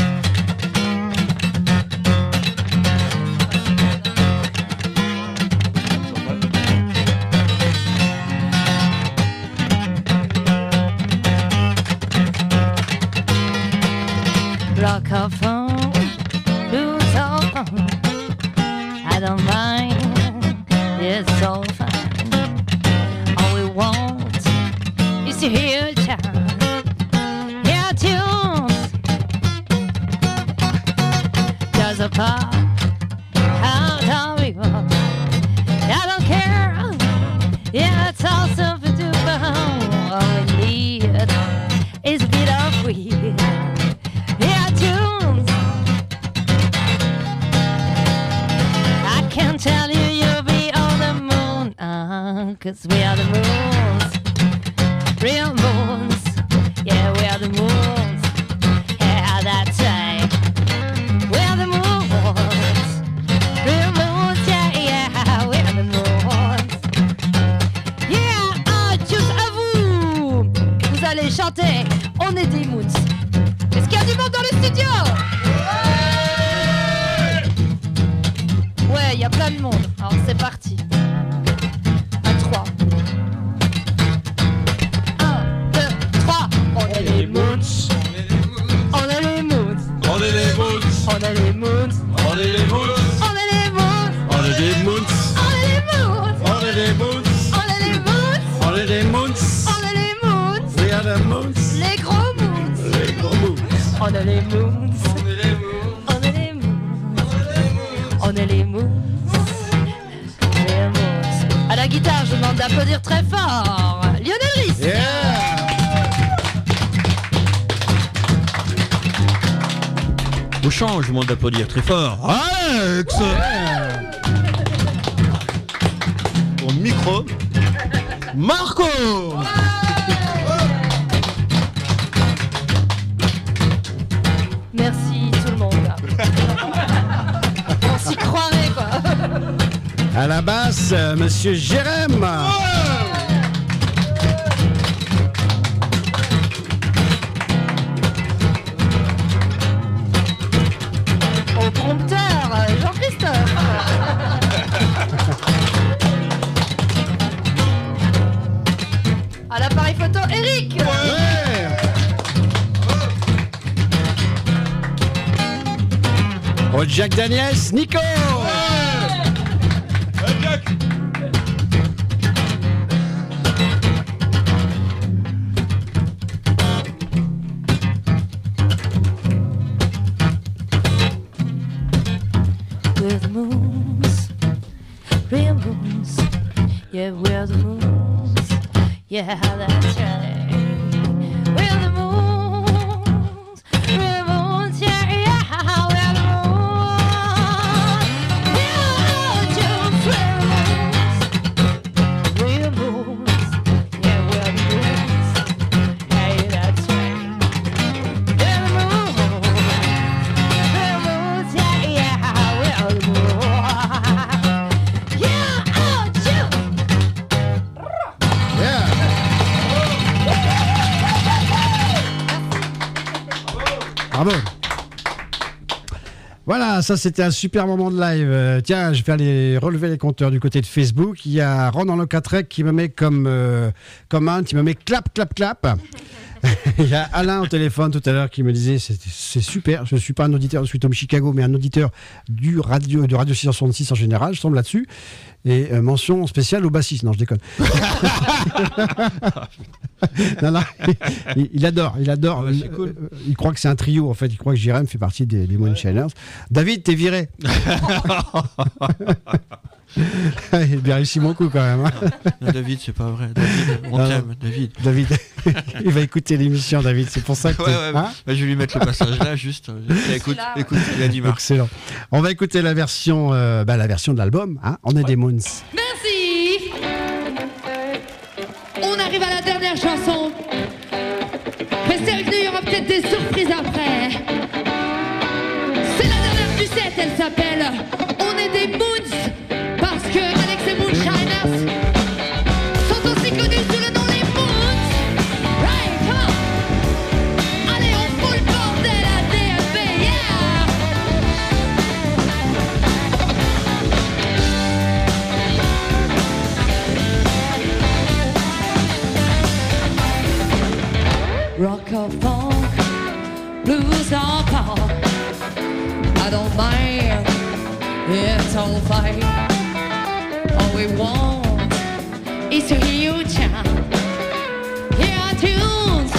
Speaker 2: Rock our phone, lose our phone. I don't mind, it's all fine. All we want is to hear a child, hear tunes. Just a pop out of you. I don't care, yeah, it's all super duper. All we need is a bit of weed. cause we are the moons. Real moons. Yeah, we are the moons. Yeah, that's right. We are the moons. Real moons. Yeah, yeah, we are the moons. Yeah, ah, juste à vous. Vous allez chanter. On est des moons. Est-ce qu'il y a du monde dans le studio? Ouais, il y a plein de monde. Alors c'est parti. À trois. Un, deux, trois. On est les moons. On est les moons.
Speaker 6: On est les moons.
Speaker 2: On est les moons.
Speaker 6: On est les moons.
Speaker 2: On est les moons.
Speaker 6: On est les moons.
Speaker 2: On est les moons.
Speaker 6: On est les moons.
Speaker 2: On est les moons.
Speaker 6: On est les moons.
Speaker 2: On est les moons.
Speaker 6: We are the moons.
Speaker 2: Les gros moons.
Speaker 6: Les gros moons.
Speaker 2: On est les moons.
Speaker 6: On est les moons.
Speaker 2: On est les moons. On est les moons. Les moons. À la guitare, je demande d'applaudir très fort Lionel Riss.
Speaker 6: Yeah.
Speaker 3: Au chant, je demande d'applaudir très fort.
Speaker 6: Alex. Au micro, Marco.
Speaker 2: Merci tout le monde. On s'y croirait quoi.
Speaker 1: À la basse, euh, Monsieur Jérém.
Speaker 2: Au prompteur, Jean-Christophe. À l'appareil photo, Eric.
Speaker 1: Au Jack Daniels, Nico.
Speaker 2: We're the moons, real moons. Yeah, we're the moons. Yeah, that's right. We're the moons, real moons. Yeah, yeah, we're the moons. Yeah, just real moons, real moons. Yeah, we're the moons. Hey, that's right. We're the moons, real moons. Yeah, yeah, we're the moons. Yeah, oh, just.
Speaker 1: Bravo. Voilà, ça c'était un super moment de live. Euh, tiens, je vais aller relever les compteurs du côté de Facebook. Il y a Ronan Locatrec qui me met comme, euh, comme un, qui me met clap, clap, clap. Il y a Alain au téléphone tout à l'heure qui me disait c'est, c'est super, je ne suis pas un auditeur de Sweet Home Chicago, mais un auditeur du radio, de Radio six cent soixante-six en général, je tombe là-dessus. Et euh, mention spéciale au bassiste, non je déconne. non, non, il, il adore, il adore.
Speaker 3: Ouais, c'est
Speaker 1: il,
Speaker 3: cool.
Speaker 1: euh, il croit que c'est un trio en fait, il croit que Jérém fait partie des, des Moonshiners. David, t'es viré. Il a bien réussi mon coup quand même. Hein.
Speaker 3: Non, David, c'est pas vrai. David, on
Speaker 1: Non,
Speaker 3: t'aime, David.
Speaker 1: David, il va écouter l'émission, David, c'est pour ça que
Speaker 3: Ouais,
Speaker 1: t'es-
Speaker 3: ouais,
Speaker 1: hein
Speaker 3: bah, je vais lui mettre le passage là, juste. Écoute,
Speaker 2: là, ouais.
Speaker 3: écoute, il a dit Marc.
Speaker 1: Excellent. On va écouter la version, euh, bah, la version de l'album. Hein, on est des Moons.
Speaker 5: Merci. On arrive à la dernière chanson. Restez avec nous, il y aura peut-être des surprises après. C'est la dernière du set, elle s'appelle On est des Moons. Parce que Alex et Moonshiners sont aussi connus sous le nom des Moons. Right, come on. Allez, on fout le bordel à D F B, yeah. Rock or funk, blues or pop, I don't mind, it's all fine. All we want is to hear you chant, hear our tunes.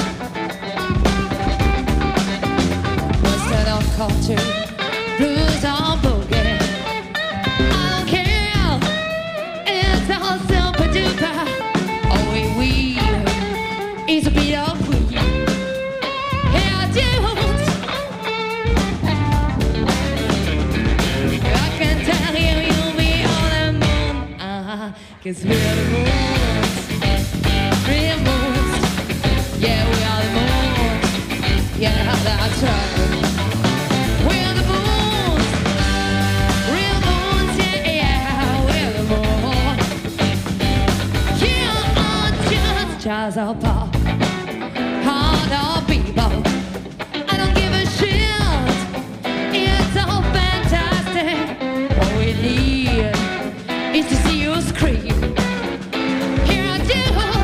Speaker 5: Instead of culture, blues or boogie, I don't care, it's all super duper. All we need is a beat of weed. Hear our tunes. I can tell you you'll be on the moon. Uh-huh. 'cause we're the moons, real moons. Yeah, we are the moons. Yeah, that's right. We're the moons, real moons. Yeah, yeah, we're the moons. Yeah, I'm just jazz up, hard up people. I don't give a shit. It's all fantastic. What we need is to see you scream. Here I do.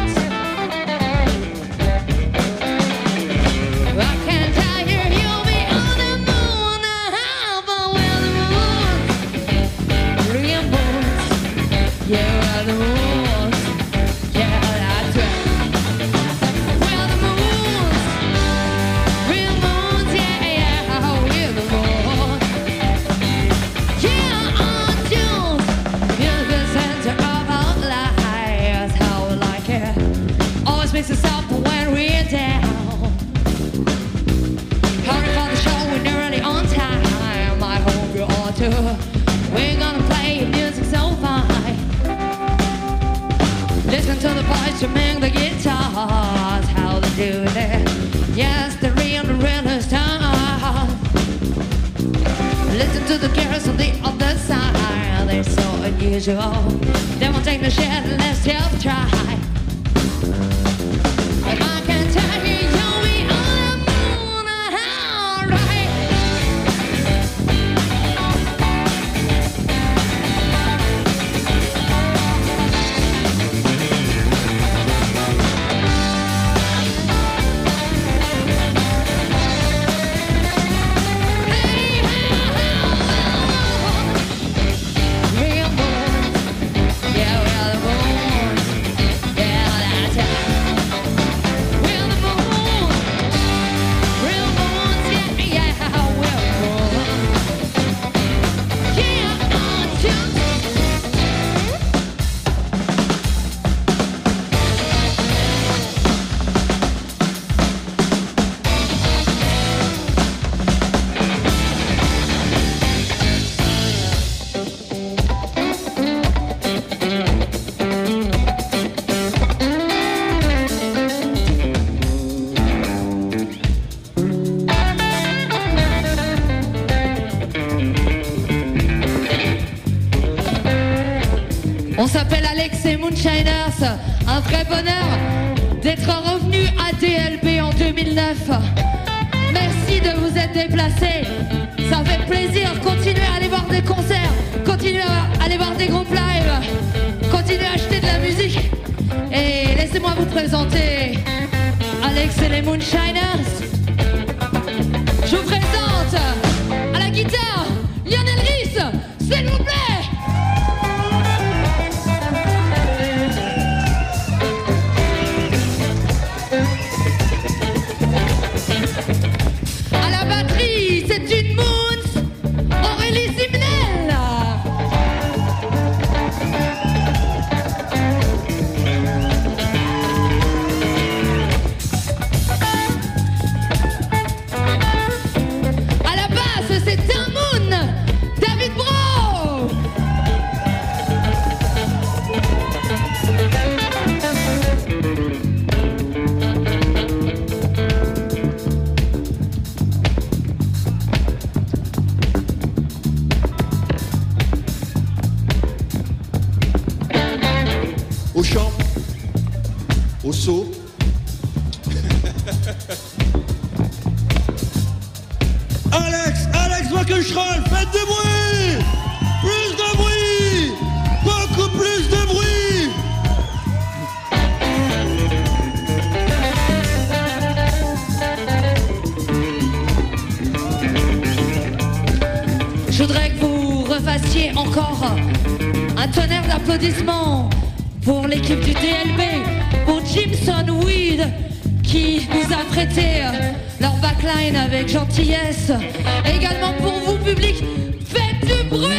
Speaker 5: I can't tell you you'll be on the moon, but we're the moons, real moons. Yeah, we're the moons. Yeah, that's right. We're the moons, real moons. Yeah, yeah, we're the moons. Yeah, on tunes. You're the center of our lives. How we like it. Always makes us up when we're down. Hurry for the show, we're nearly on time. I hope you all too. We're gonna play music so fine. Listen to the boys strumming the guitars. How they do that. Yes, they're real, the real stars. Listen to the girls on the other side. They're so unusual. They won't take the shit unless you try. If I can tell you, you'll be on the moon, alright. Hey, real moons, yeah, we're the moons, yeah, that's it. We're the moons, real moons, yeah, yeah, we're the moons. Yeah, on tunes. On s'appelle Alex et Moonshiners. Un vrai bonheur d'être revenu à D L B en deux mille neuf. Merci de vous être déplacés. Ça fait plaisir. Continuez à aller voir des concerts. Continuez à aller voir des groupes live. Continuez à acheter de la musique. Et laissez-moi vous présenter Alex et les Moonshiners. Je vous présente à la guitare Lionel Rhys, s'il vous plaît. À la batterie, c'est une Moons, Aurélie Simnel. À la basse, c'est un Moon, David Bro.
Speaker 6: Au chant, au saut. Alex, Alex Wackenschroll, faites du bruit. Plus de bruit. Beaucoup plus de bruit.
Speaker 5: Je voudrais que vous refassiez encore un tonnerre d'applaudissements pour l'équipe du D L B, pour Jimson Weed qui nous a prêté leur backline avec gentillesse. Et également pour vous, public, faites du bruit!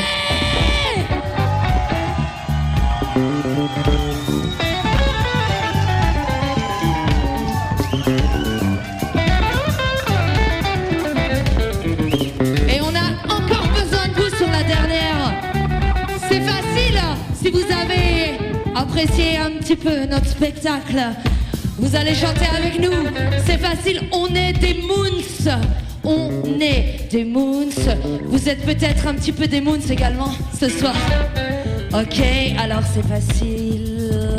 Speaker 5: Et on a encore besoin de vous sur la dernière. C'est facile, si vous avez appréciez un petit peu notre spectacle. Vous allez chanter avec nous, c'est facile, on est des moons. On est des moons. Vous êtes peut-être un petit peu des moons également ce soir. Ok, alors c'est facile.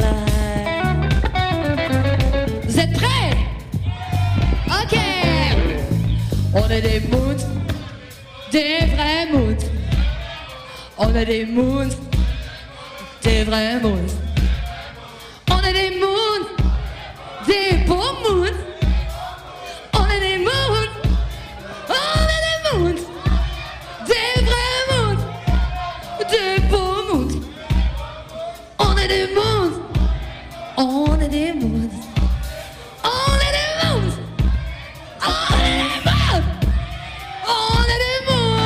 Speaker 5: Vous êtes prêts? Ok. On est des moons, des vrais moons. On est des moons, des vrais moons. On est des moons, des beaux moons. On est des moons. On est des moons, des vrais moons, des beaux moons. On est des moons, on est des moons, on est des moons, on est des moons, on est des moons.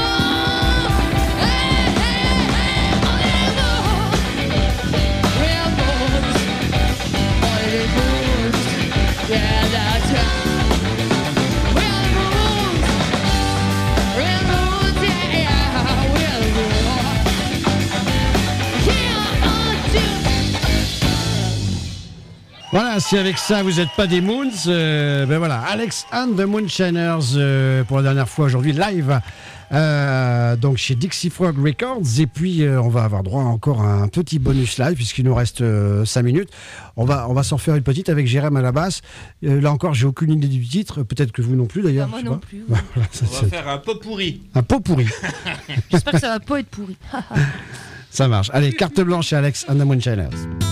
Speaker 5: Hey, hey, hey, on est des moons, real moons. On est des moons, yeah, that's right.
Speaker 1: Voilà, si avec ça vous n'êtes pas des Moons, euh, ben voilà, Alex and the Moonshiners euh, pour la dernière fois aujourd'hui live, euh, donc chez Dixie Frog Records. Et puis euh, on va avoir droit encore à un petit bonus live puisqu'il nous reste euh, cinq minutes. On va on va s'en faire une petite avec Jérém à la basse. Euh, là encore, j'ai aucune idée du titre. Peut-être que vous non plus d'ailleurs.
Speaker 2: Bah, moi
Speaker 1: je sais
Speaker 2: non
Speaker 1: pas.
Speaker 2: plus.
Speaker 1: Voilà, ça,
Speaker 7: On va
Speaker 1: c'est
Speaker 7: faire un pot pourri.
Speaker 1: un pot pourri.
Speaker 2: J'espère que ça va pas être pourri.
Speaker 1: Ça marche. Allez, carte blanche chez Alex and the Moonshiners.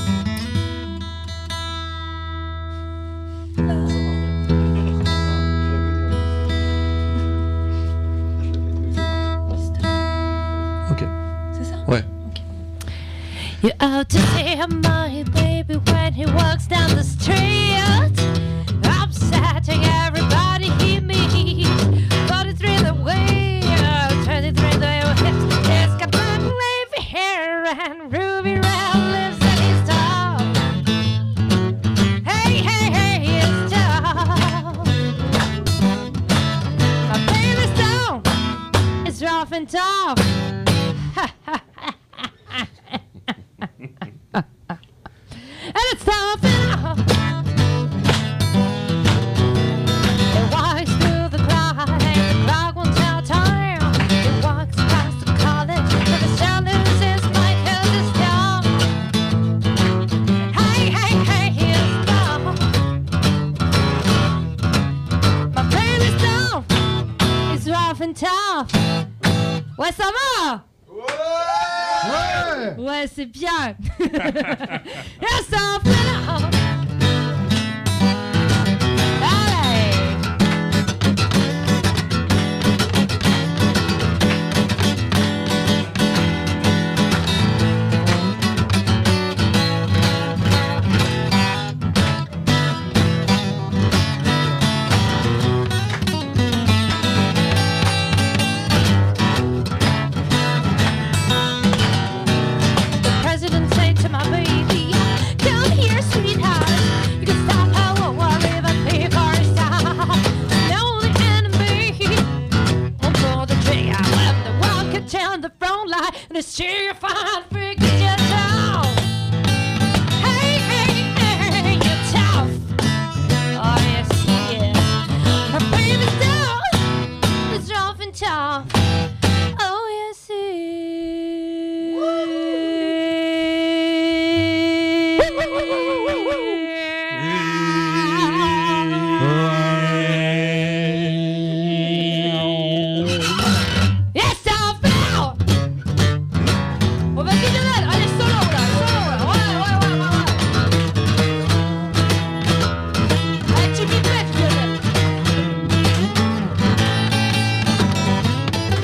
Speaker 3: Ok.
Speaker 2: C'est ça?
Speaker 3: Ouais.
Speaker 2: You out to see my baby when he walks down the street, upsetting everybody he meets. forty-three the way, twenty-three the hits. He's got black wavy hair and ruby red lips and he's tall. Hey, hey, hey, he's tall. My baby's down, it's rough and tough. And it's tough enough. He walks through the crowd, and the crowd won't tell time. He walks past the college, and the sun loses Michael is young. Hey, hey, hey, he's down. My baby's down. It's rough and tough. Ouais, ça va?
Speaker 1: Ouais.
Speaker 2: Ouais, c'est bien. Yes, I'm finna. Allez. President say to my baby, come here, sweetheart. You can stop our war, live and pay for a star. Know the enemy won't pull the trigger when the world can turn the front line and it's sheer fine freak you down. Hey, hey, hey, you're tough. Oh, yes, yeah. My baby's down. It's rough and tough. Oh, yes, Yes, I'll fail. On va finir là. Allez, solo là, solo là. Ouais, ouais, ouais, ouais, ouais. Allez, tu m'y fais, tu m'y fais.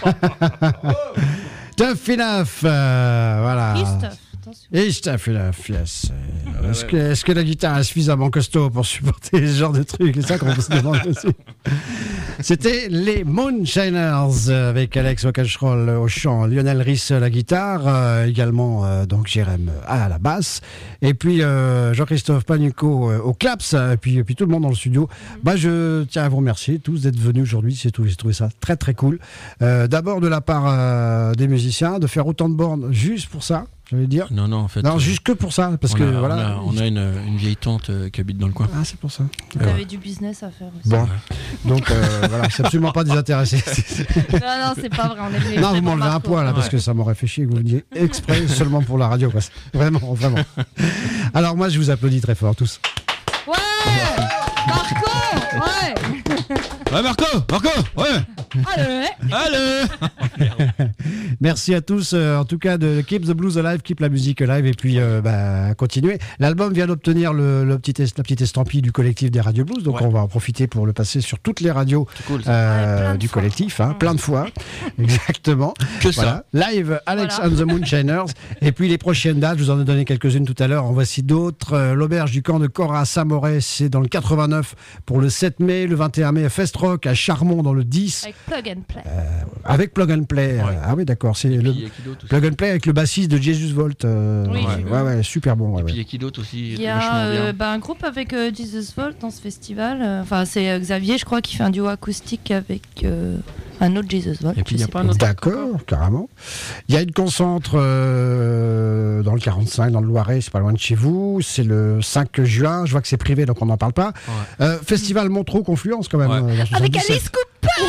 Speaker 1: Tough enough, euh, voilà.
Speaker 2: Christophe, attention.
Speaker 1: Et tough enough, yes. Euh, Est-ce que, est-ce que la guitare est suffisamment costaud pour supporter ce genre de trucs? C'est ça qu'on peut se demander aussi. C'était les Moonshiners avec Alex Rock'n'Roll au chant, Lionel Risse à la guitare, euh, également euh, donc Jérém à la basse, et puis euh, Jean-Christophe Panico euh, au claps, et puis, et puis tout le monde dans le studio. Bah, je tiens à vous remercier tous d'être venus aujourd'hui, c'est tout, j'ai trouvé ça très très cool. Euh, d'abord de la part euh, des musiciens, de faire autant de bornes juste pour ça. Je vais dire.
Speaker 3: Non, non, en fait.
Speaker 1: Non,
Speaker 3: euh,
Speaker 1: juste que pour ça, parce
Speaker 3: on
Speaker 1: que
Speaker 3: a,
Speaker 1: voilà.
Speaker 3: On a, on a une, une vieille tante euh, qui habite dans le coin.
Speaker 1: Ah, c'est pour ça.
Speaker 2: Vous avez du business à faire aussi.
Speaker 1: Bon, donc euh, voilà, c'est absolument pas désintéressé.
Speaker 2: Non, non, c'est pas vrai. On est venu
Speaker 1: Non, vous
Speaker 2: pour
Speaker 1: m'enlevez un
Speaker 2: Marco.
Speaker 1: poids là, parce
Speaker 3: Ouais.
Speaker 1: que ça m'aurait fait chier que vous veniez exprès seulement pour la radio. Quoi. Vraiment, vraiment. Alors moi, je vous applaudis très fort tous.
Speaker 2: Ouais Marco Ouais
Speaker 6: Ouais, Marco, Marco, ouais.
Speaker 2: Allez
Speaker 6: Allez.
Speaker 1: Merci à tous, euh, en tout cas, de Keep the Blues Alive, Keep la musique alive, et puis euh, bah, continuez. L'album vient d'obtenir le, le petit est- la petite estampille du collectif des radios blues, donc
Speaker 3: Ouais.
Speaker 1: on va en profiter pour le passer sur toutes les radios
Speaker 3: C'est cool. ça.
Speaker 1: euh,
Speaker 2: Ouais, plein de
Speaker 1: du
Speaker 2: fois.
Speaker 1: collectif, hein, plein de fois, exactement.
Speaker 3: Que ça.
Speaker 1: Voilà. Live Alex
Speaker 2: Voilà.
Speaker 1: and the Moonshiners. Et puis les prochaines dates, je vous en ai donné quelques-unes tout à l'heure. En voici d'autres. Euh, L'auberge du camp de Cora à Saint-Mauré, c'est dans le quatre-vingt-neuf pour le sept mai. Le vingt et un mai à Fest Rock à Charmont dans le dix.
Speaker 2: Avec Plug and Play.
Speaker 1: Avec Plug and Play.
Speaker 3: Ouais.
Speaker 1: Ah oui, d'accord. C'est
Speaker 3: Et
Speaker 1: le
Speaker 3: puis, il y a qui d'autre aussi
Speaker 1: Plug and Play avec le bassiste de Jesus Volt. euh,
Speaker 2: Oui,
Speaker 1: ouais,
Speaker 2: j'ai vu.
Speaker 1: ouais, ouais, super bon. ouais,
Speaker 3: Et puis
Speaker 1: ouais.
Speaker 3: il y a qui d'autre aussi
Speaker 2: Il y
Speaker 3: vachement
Speaker 2: a
Speaker 3: bien.
Speaker 2: euh, bah, un groupe avec euh, Jesus Volt dans ce festival. Euh, Enfin, c'est euh, Xavier, je crois, qui fait un duo acoustique avec euh, un autre Jesus Volt.
Speaker 3: Et puis, il y
Speaker 2: je
Speaker 3: a
Speaker 2: sais
Speaker 3: pas
Speaker 2: plus.
Speaker 3: un autre-
Speaker 1: D'accord, carrément. Il y a une concentre euh, dans le quarante-cinq, dans le Loiret, c'est pas loin de chez vous. C'est le cinq juin. Je vois que c'est privé, donc on n'en parle pas.
Speaker 3: Ouais.
Speaker 1: Euh, Festival Montreux Confluence, quand même.
Speaker 3: Ouais.
Speaker 1: euh, dans
Speaker 2: Avec
Speaker 1: soixante-dix-sept.
Speaker 2: Alice Cooper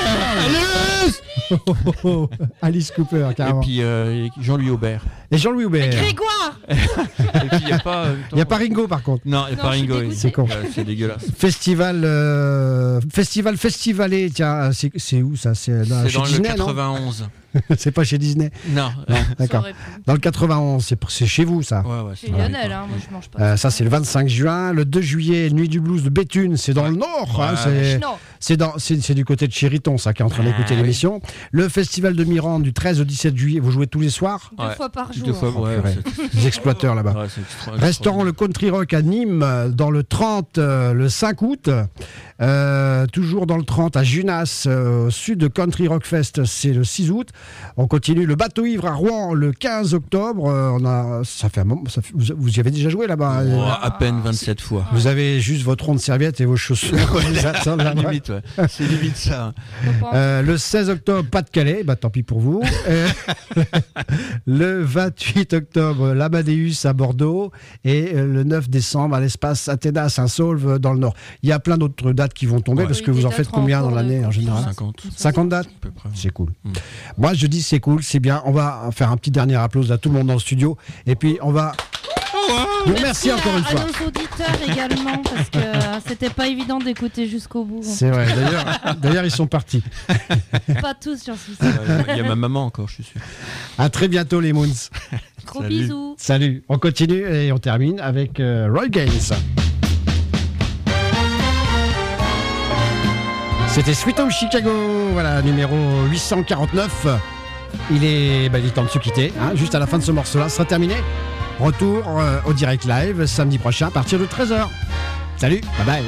Speaker 1: Oh, oh, oh. Alice Cooper,
Speaker 3: Et
Speaker 1: carrément.
Speaker 3: puis euh, Jean-Louis Aubert.
Speaker 1: Et Jean-Louis
Speaker 2: Et
Speaker 1: Aubert.
Speaker 2: Grégoire
Speaker 3: Et puis il n'y a pas. euh,
Speaker 1: Il n'y a pas Ringo, par contre.
Speaker 3: Non, il n'y a
Speaker 2: Non,
Speaker 3: pas
Speaker 2: je suis
Speaker 3: Ringo.
Speaker 2: dégoûtée.
Speaker 1: C'est con.
Speaker 3: Ouais, c'est dégueulasse.
Speaker 1: Festival, euh, festival Festivalé, tiens, c'est, c'est où ça? C'est, dans-
Speaker 3: C'est
Speaker 1: chez
Speaker 3: dans le
Speaker 1: Disney, non?
Speaker 3: quatre-vingt-onze.
Speaker 1: C'est pas chez Disney.
Speaker 3: Non.
Speaker 1: Non,
Speaker 2: Ça
Speaker 1: d'accord.
Speaker 2: aurait pu.
Speaker 1: Dans le quatre-vingt-onze, c'est, c'est chez vous, ça.
Speaker 3: Ouais, ouais,
Speaker 2: C'est
Speaker 3: c'est
Speaker 2: Lionel, hein, moi je mange pas.
Speaker 1: Euh, ça, c'est le vingt-cinq juin. Le deux juillet, Nuit du Blues de Béthune, c'est dans
Speaker 3: Ouais.
Speaker 1: le nord. hein,
Speaker 3: Ouais.
Speaker 1: c'est,
Speaker 2: Non,
Speaker 1: c'est, dans, c'est, c'est du côté de Chériton, ça, qui est en train d'écouter
Speaker 3: Ah, oui.
Speaker 1: l'émission. Le festival de Mirande du treize au dix-sept juillet, vous jouez tous les soirs?
Speaker 2: deux
Speaker 3: Ouais.
Speaker 2: fois par jour.
Speaker 3: Deux fois,
Speaker 1: Oh,
Speaker 3: ouais,
Speaker 1: purée.
Speaker 3: c'est-
Speaker 1: Les exploiteurs là-bas.
Speaker 3: ouais, c'est extra-
Speaker 1: Restaurant le Country Rock à Nîmes euh, dans le trente, euh, le cinq août. Euh, toujours dans le trente à Junas, euh, au sud de Country Rock Fest, c'est le six août. On continue le Bateau Ivre à Rouen le quinze octobre. Euh, on a, ça fait un moment, ça fait- vous, vous y avez déjà joué là-bas?
Speaker 3: Oh,
Speaker 1: euh,
Speaker 3: à peine vingt-sept fois.
Speaker 1: Vous avez juste votre rond de serviette et vos chaussures. Ça, là, ouais.
Speaker 3: Limite, ouais. C'est limite ça.
Speaker 2: Faut pas-
Speaker 1: Euh, le seize octobre, Pas-de-Calais, bah tant pis pour vous. Euh, le vingt-huit octobre, l'Amadeus à Bordeaux. Et euh, le neuf décembre, à l'espace Athéna à Saint-Saulve dans le Nord. Il y a plein d'autres dates qui vont tomber
Speaker 3: Ouais.
Speaker 1: parce
Speaker 2: Oui,
Speaker 1: que vous
Speaker 2: des
Speaker 1: en
Speaker 2: dates
Speaker 1: faites combien
Speaker 2: en
Speaker 1: dans
Speaker 2: cours de
Speaker 1: l'année en général?
Speaker 3: cinquante.
Speaker 1: cinquante dates?
Speaker 3: À peu près.
Speaker 1: C'est cool.
Speaker 3: Mm.
Speaker 1: Moi, je dis c'est cool, c'est bien. On va faire un petit dernier applause à tout le monde dans le studio. Et puis, on va vous remercier
Speaker 2: à-
Speaker 1: encore une
Speaker 2: à
Speaker 1: fois.
Speaker 2: nos auditeurs également, parce que euh, c'était pas évident d'écouter jusqu'au bout.
Speaker 1: C'est vrai. D'ailleurs, d'ailleurs, ils sont partis.
Speaker 2: Pas tous, j'en suis sûre.
Speaker 3: Ouais, Il y a ma maman encore, je suis sûr.
Speaker 1: À très bientôt, les Moons.
Speaker 2: Gros
Speaker 3: Salut.
Speaker 2: bisous.
Speaker 1: Salut. On continue et on termine avec euh, Roy Gaines. C'était Sweet Home Chicago, voilà, numéro huit cent quarante-neuf. Il est, bah, il est temps de se quitter, hein, juste à la fin de ce morceau-là, ce sera terminé. Retour euh, au direct live samedi prochain à partir de treize heures. Salut, bye bye.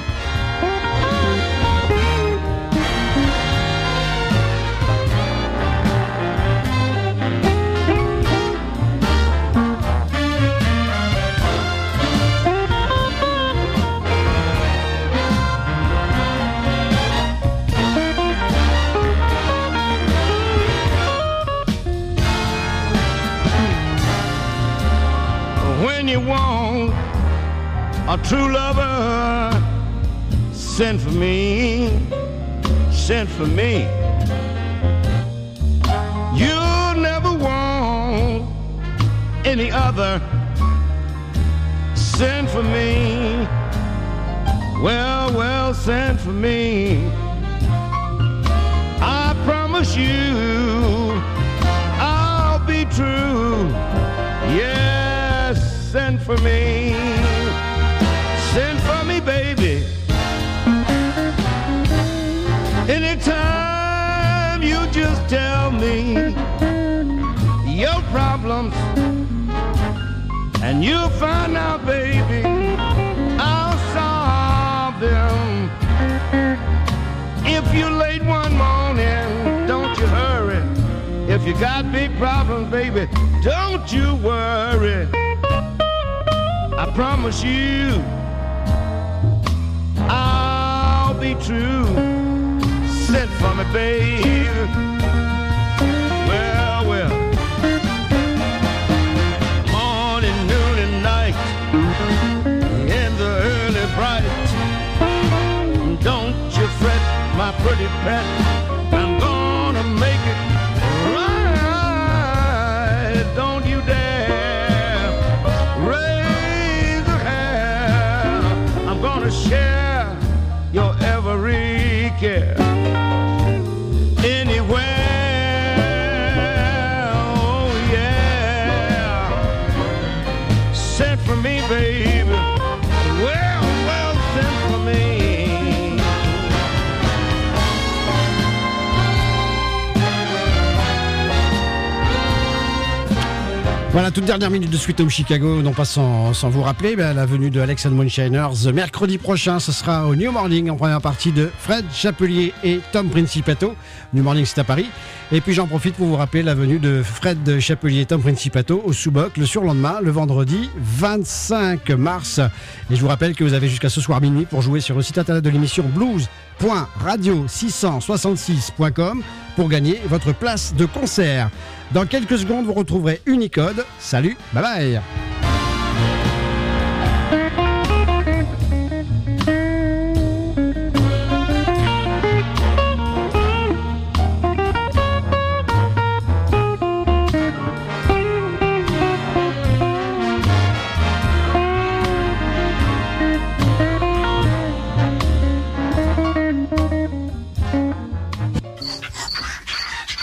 Speaker 4: When you want a true lover, send for me, send for me. You'll never want any other, send for me. Well, well, send for me. I promise you, I'll be true. Yes, send for me. Send for me, baby. Anytime you just tell problems, and you'll find out, baby, I'll solve them. If you're late one morning, don't you hurry. If you got big problems, baby, don't you worry. I promise you, I'll be true. Send for me, baby. Well, well. Morning, noon, and night, in the early bright. Don't you fret, my pretty pet. I'm gonna make it right. Don't you dare raise a hair. I'm gonna share your every care. Anywhere, oh yeah. Send for me, baby. Well, well, send for me.
Speaker 1: Voilà, toute dernière minute de Sweet Home Chicago, non pas sans, sans vous rappeler ben, la venue de Alex and Moonshiners mercredi prochain. Ce sera au New Morning en première partie de Fred Chapelier et Tom Principato. New Morning, c'est à Paris. Et puis j'en profite pour vous rappeler la venue de Fred Chapelier et Tom Principato au Sous-Boc le surlendemain, le vendredi vingt-cinq mars. Et je vous rappelle que vous avez jusqu'à ce soir minuit pour jouer sur le site internet de l'émission blues point radio six cent soixante-six point com pour gagner votre place de concert. Dans quelques secondes, vous retrouverez Unicode. Salut, bye bye.